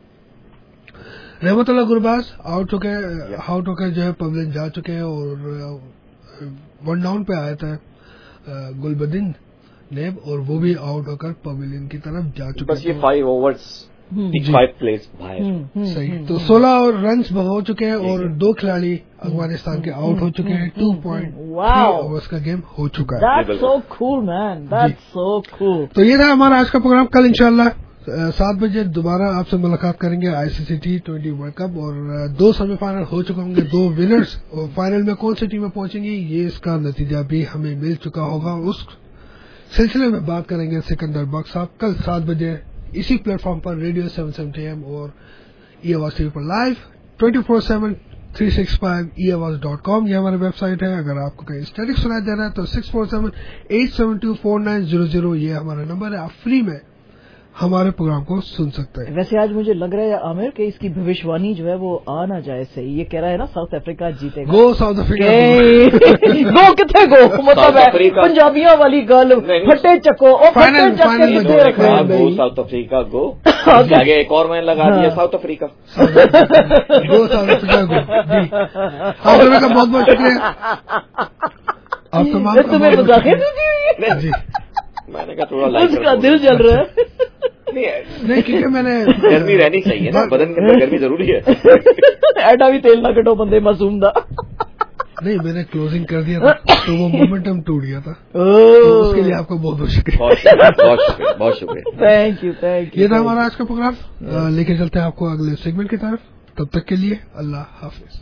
रहमतुल्लाह गुरबाज आउट होकर आउट होकर जो है पवेलियन जा चुके हैं, और वन डाउन पे आया था गुलबदीन नेब, और वो भी आउट होकर पवेलियन की तरफ जा चुके हैं। बस ये फाइव ओवर्स फाइव प्लेस बाहर। सही। तो सोलह और रन्स हो चुके हैं और दो खिलाड़ी अफगानिस्तान के आउट हो चुके हैं। टू पॉइंट थ्री ओवर्स का गेम हो चुका है। That's so cool, man. That's so cool. तो ये था हमारा आज का प्रोग्राम। कल इंशाल्लाह सात बजे दोबारा आपसे मुलाकात करेंगे ICC T twenty world cup, और दो सेमीफाइनल हो चुके होंगे, दो विनर्स, और फाइनल में कौन सी टीमें पहुंचेंगी ये इसका नतीजा भी हमें मिल चुका होगा। उस सिलसिले में बात करेंगे सिकंदर बख्त साहब कल सात बजे इसी प्लेटफॉर्म पर, रेडियो सेवन सेवेंटी एम और ई आवाज टीवी पर live twenty four seven three six five E Awaz dot com ये हमारी वेबसाइट है। अगर आपको कहीं स्टैटिक सुनाई दे रहा है तो six four seven eight seven two four nine zero zero ये हमारा नंबर है। आप फ्री में हमारे प्रोग्राम को सुन सकते हैं। वैसे आज मुझे लग रहा है आमिर कि इसकी भविष्यवाणी जो है वो आ ना जाए सही। ये कह रहा है ना साउथ अफ्रीका जीतेगा। गो साउथ अफ्रीका। गो कितने गो मतलब है पंजाबियों वाली गल, फटे चको और फटे चक्के कितने रख रहे हैं। Go South Africa go. आगे एक और मैंने लगा दिया South Africa. Go South Africa go. जी साउथ अफ्रीका बहुत बहुत शुक्रिया आप तमाम। तुम्हें बता जी मैंने कहा थोड़ा लाइट उसका दिल जल रहा है। नहीं नहीं क्योंकि मैंने गर्मी रहनी चाहिए ना, बदन के अंदर गर्मी जरूरी है। ऐडा भी तेल ना कटो बंदे मासूम दा। नहीं मैंने क्लोजिंग कर दिया था तो वो मोमेंटम टूट गया था, तो उसके लिए आपको बहुत बहुत शुक्रिया। बहुत शुक्रिया, बहुत शुक्रिया। Thank you thank you. ये था हमारा आज का प्रोग्राम। लेके चलते हैं आपको अगले सेगमेंट की तरफ। तब तक के लिए अल्लाह हाफिज।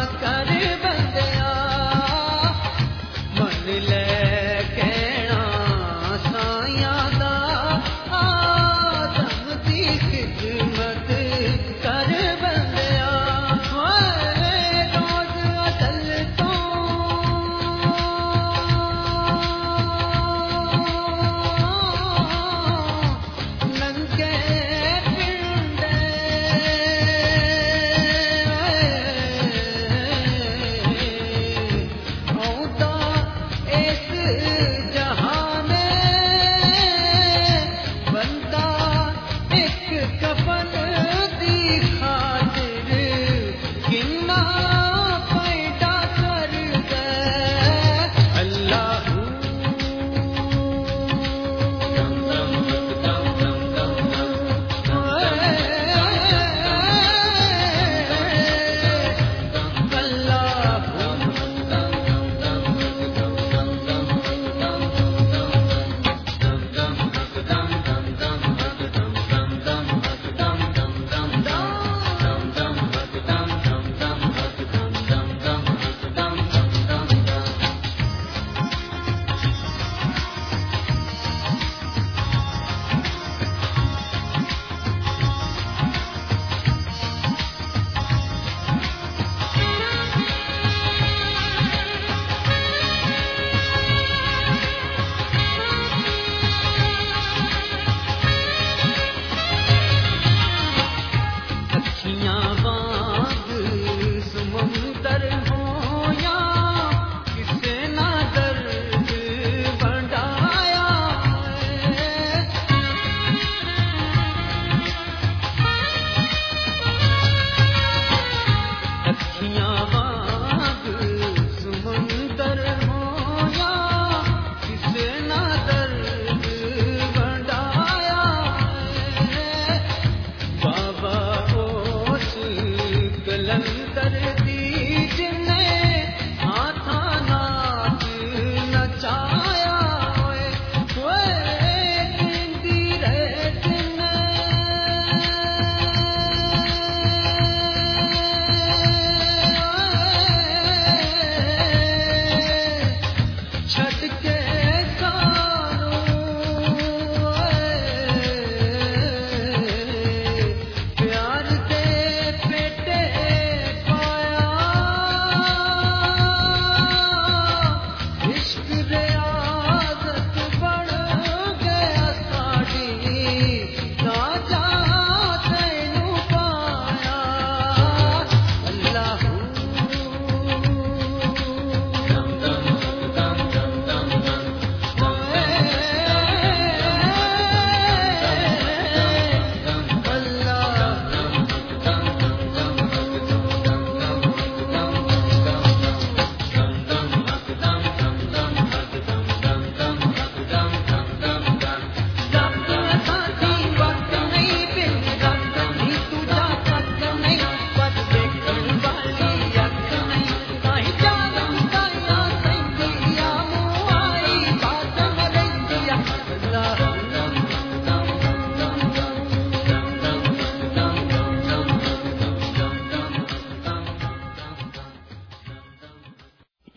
ले कहना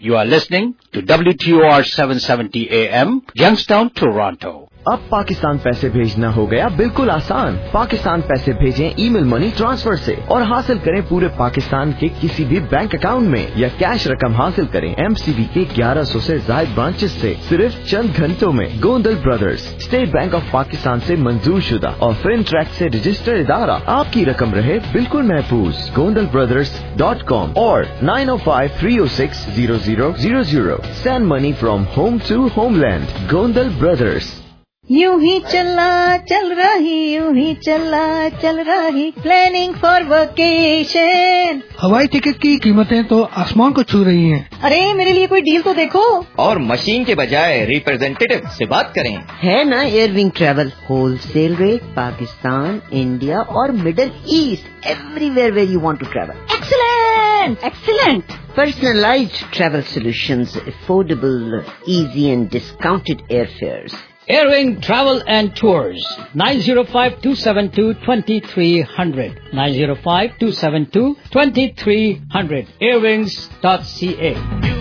You are listening to W T O R seven seventy A M, Youngstown, Toronto. अब पाकिस्तान पैसे भेजना हो गया बिल्कुल आसान। पाकिस्तान पैसे भेजें ईमेल मनी ट्रांसफर से और हासिल करें पूरे पाकिस्तान के किसी भी बैंक अकाउंट में या कैश रकम हासिल करें एमसीबी के ग्यारह सौ से ज्यादा ब्रांचेस से सिर्फ चंद घंटों में। Gondal brothers, State Bank of Pakistan से मंजूर शुदा और फिन ट्रैक से रजिस्टर्ड इदारा, आपकी रकम रहे बिल्कुल महफूज। गोंदल ब्रदर्स डॉट कॉम और nine O five three O six zero zero zero zero. Send money from home to homeland. Gondal brothers. यूं ही चला चल रही, यूं ही चला चल रही, प्लानिंग फॉर वेकेशन। हवाई टिकट की कीमतें तो आसमान को छू रही हैं। अरे मेरे लिए कोई डील तो देखो। और मशीन के बजाय रिप्रेजेंटेटिव से बात करें। है ना Airwing travel, wholesale rate, Pakistan, India और Middle East, everywhere where you want to travel. Excellent excellent. Personalized travel solutions, affordable, easy and discounted airfares. Airwing Travel and Tours, nine zero five two seven two two three zero zero, nine zero five two seven two two three zero zero, airwings dot c a.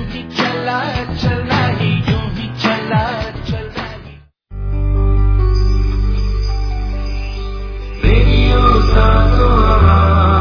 Radio Sagoa,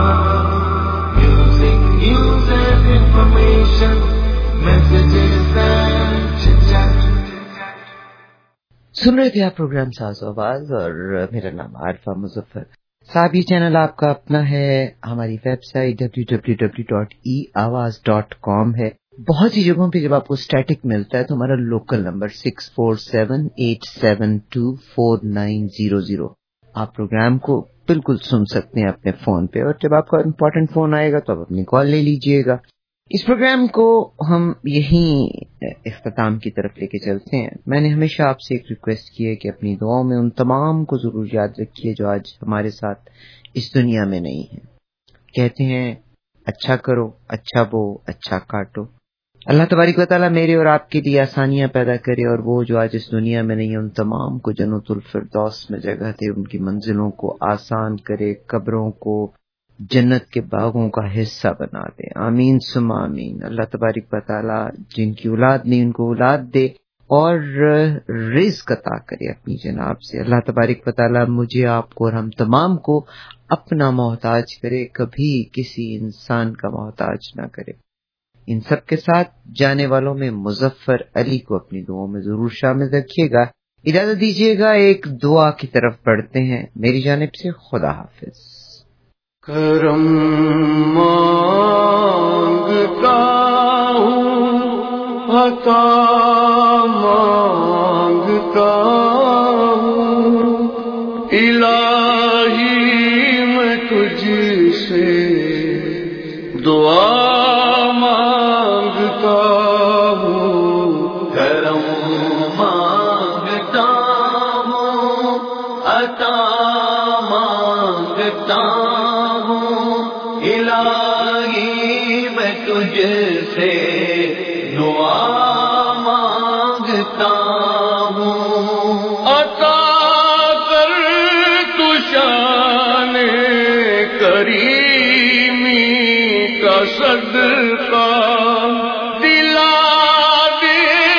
music, news and information, messages and chit-chat. सुन रहे थे आप programme साज़ो आवाज और मेरा नाम आरफा मुजफ्फर साहब। ये चैनल आपका अपना है, हमारी website W W W dot E Awaz dot com है। बहुत सी जगहों पे जब आपको स्टैटिक मिलता है तो हमारा local number six four seven eight seven two four nine zero zero, आप प्रोग्राम को बिल्कुल सुन सकते हैं अपने फोन पे। और जब आपका इम्पोर्टेंट फोन आएगा तो आप अपनी कॉल ले लीजिएगा। इस प्रोग्राम को हम यहीं इख्तिताम की तरफ लेके चलते हैं। मैंने हमेशा आपसे एक रिक्वेस्ट की है कि अपनी दुआओं में उन तमाम को जरूर याद रखिए जो आज हमारे साथ इस दुनिया में नहीं है। कहते हैं अच्छा करो, अच्छा बो, अच्छा काटो। अल्लाह तबारिक व तआला मेरे और आपके लिए आसानियां पैदा करे और वो जो आज इस दुनिया में नहीं है उन तमाम को जन्नतुल फिरदौस में जगह दे, उनकी मंजिलों को आसान करे, कब्रों को जन्नत के बागों का हिस्सा बना दे। आमीन सुम्मा आमीन। अल्लाह तबारिक व तआला जिनकी औलाद नहीं उनको औलाद दे और रिज़्क अता करे अपनी जनाब से। अल्लाह तबारिक व तआला मुझे, आपको और हम तमाम को अपना मोहताज करे, कभी किसी इंसान का मोहताज ना करे। इन सब के साथ जाने वालों में मुजफ्फर अली को अपनी दुआओं में जरूर शामिल रखिएगा। इजाजत दीजिएगा, एक दुआ की तरफ बढ़ते हैं। मेरी जानिब से खुदा हाफिज। करम मांगता हूँ, अता मांगता हूँ, इलाही मैं तुझसे दुआ मांगता हूँ। करम मांगता हूँ, अता मांगता तुझसे दुआ मांगता हूँ। अता कर तू शान करीमी का सदका, दिला दे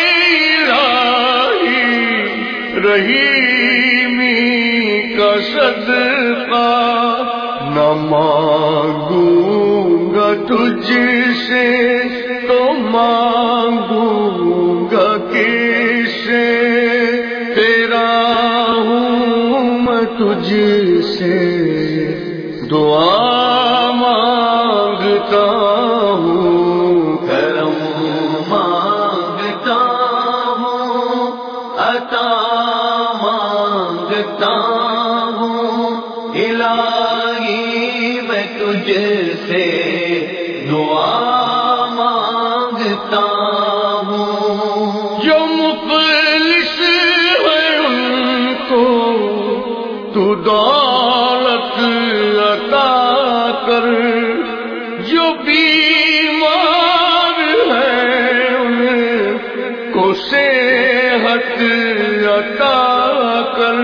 इलाही रहीमी का सदका। न मांगूंगा तुझसे तो मांगूंगा किससे, तेरा हूँ मैं तुझसे दुआ मांगता हूँ। करम मांगता हूँ, अता मांगता हूँ, इलाही मैं तुझसे दुआ मांगता हूँ। जो मुफलिस है उनको तू दौलत अता कर, जो बीमार है उनको सेहत अता कर।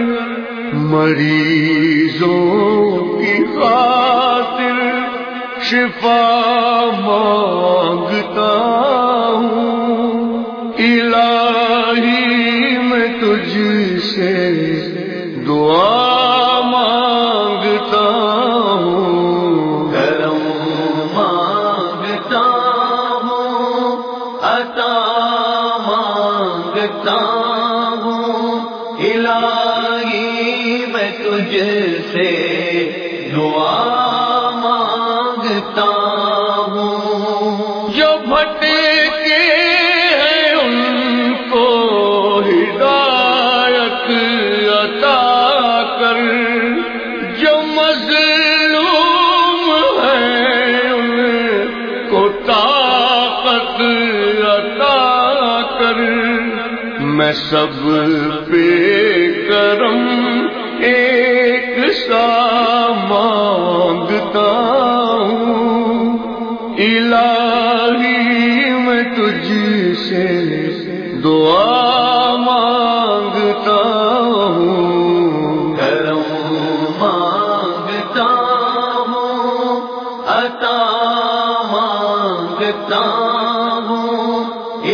मरीजों की खातिर शिफा मांगता مانگتا ہوں الہی میں تجھ سے دعا مانگتا ہوں جو بھٹکے ہیں ان کو ہدایت عطا کر جو مظلوم ہیں ان کو طاقت عطا کر میں سب پہ کرم ایک سا مانگتا ہوں الہی میں تجھ سے دعا مانگتا ہوں کرم مانگتا ہوں عطا مانگتا ہوں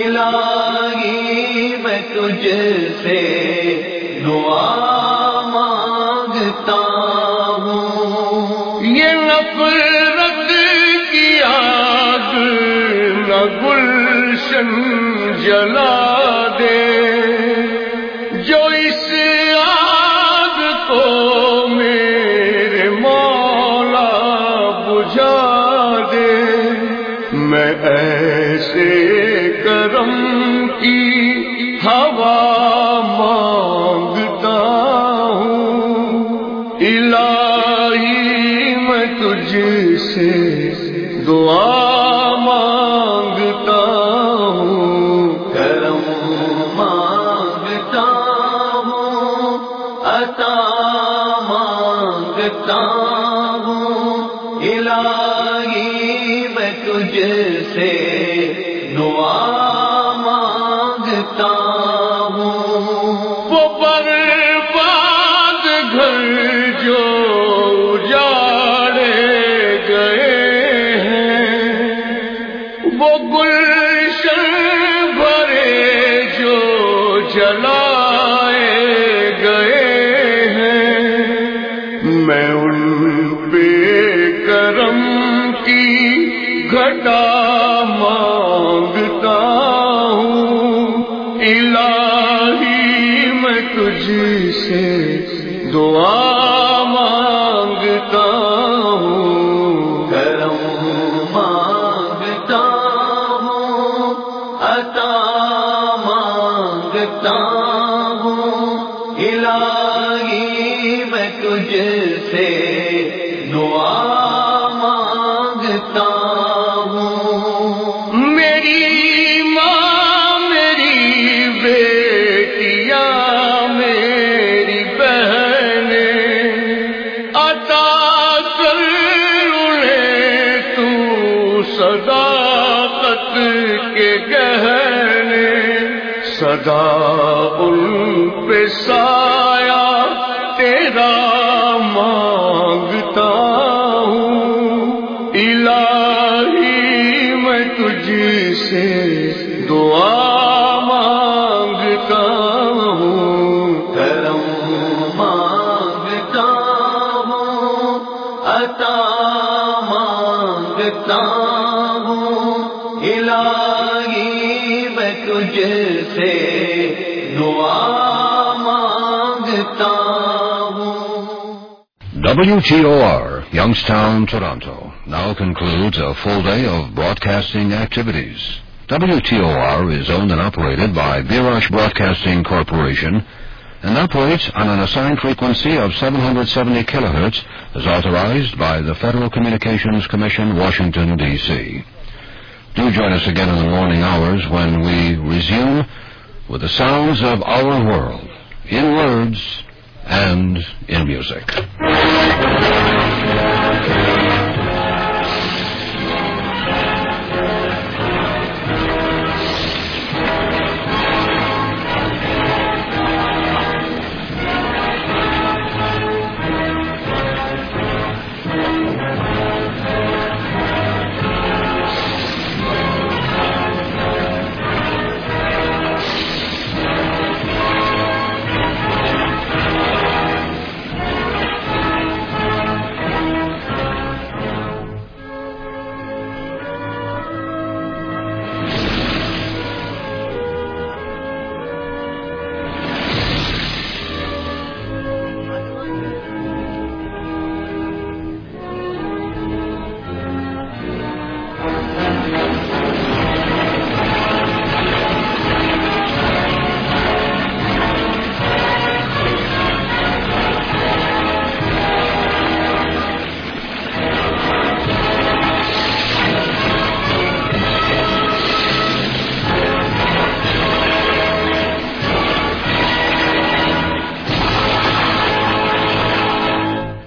الہی میں تجھ سے دعا مانگتا ہوں یہ نفرت کی آگ نہ گلشن جلا دے جو اس آگ کو میرے مولا بجھا دے میں ایسے کرم کی ہوا مانگتا ہوں الہی میں تجھ سے دعا مانگتا ہوں کرم مانگتا ہوں عطا مانگتا ہوں الہی میں تجھ سے دعا مانگتا ہوں وہ برباد گھر جو اجاڑے گئے ہیں وہ گلشن بھرے جو جلائے گئے ہیں میں ان پہ کرم کی گھٹا مانگتا ہوں الہی میں تجھ سے دعا مانگتا ہوں کرم مانگتا ہوں عطا مانگتا ہوں الہی میں تجھ سے دعا مانگتا ہوں میری ماں میری بیٹیاں میری بہنیں عطا کر انہیں تو صداقت کے گہنے سدا ان پہ سایہ تیرا مانگتا ہوں الہی میں تجھ سے دعا مانگتا ہوں کرم مانگتا ہوں عطا مانگتا ہوں الہی میں تجھ سے دعا مانگتا ہوں. W T O R, Youngstown, Toronto, now concludes a full day of broadcasting activities. W T O R is owned and operated by Birash Broadcasting Corporation and operates on an assigned frequency of seven hundred seventy kilohertz as authorized by the Federal Communications Commission, Washington, D C. Do join us again in the morning hours when we resume with the sounds of our world, in words and in music.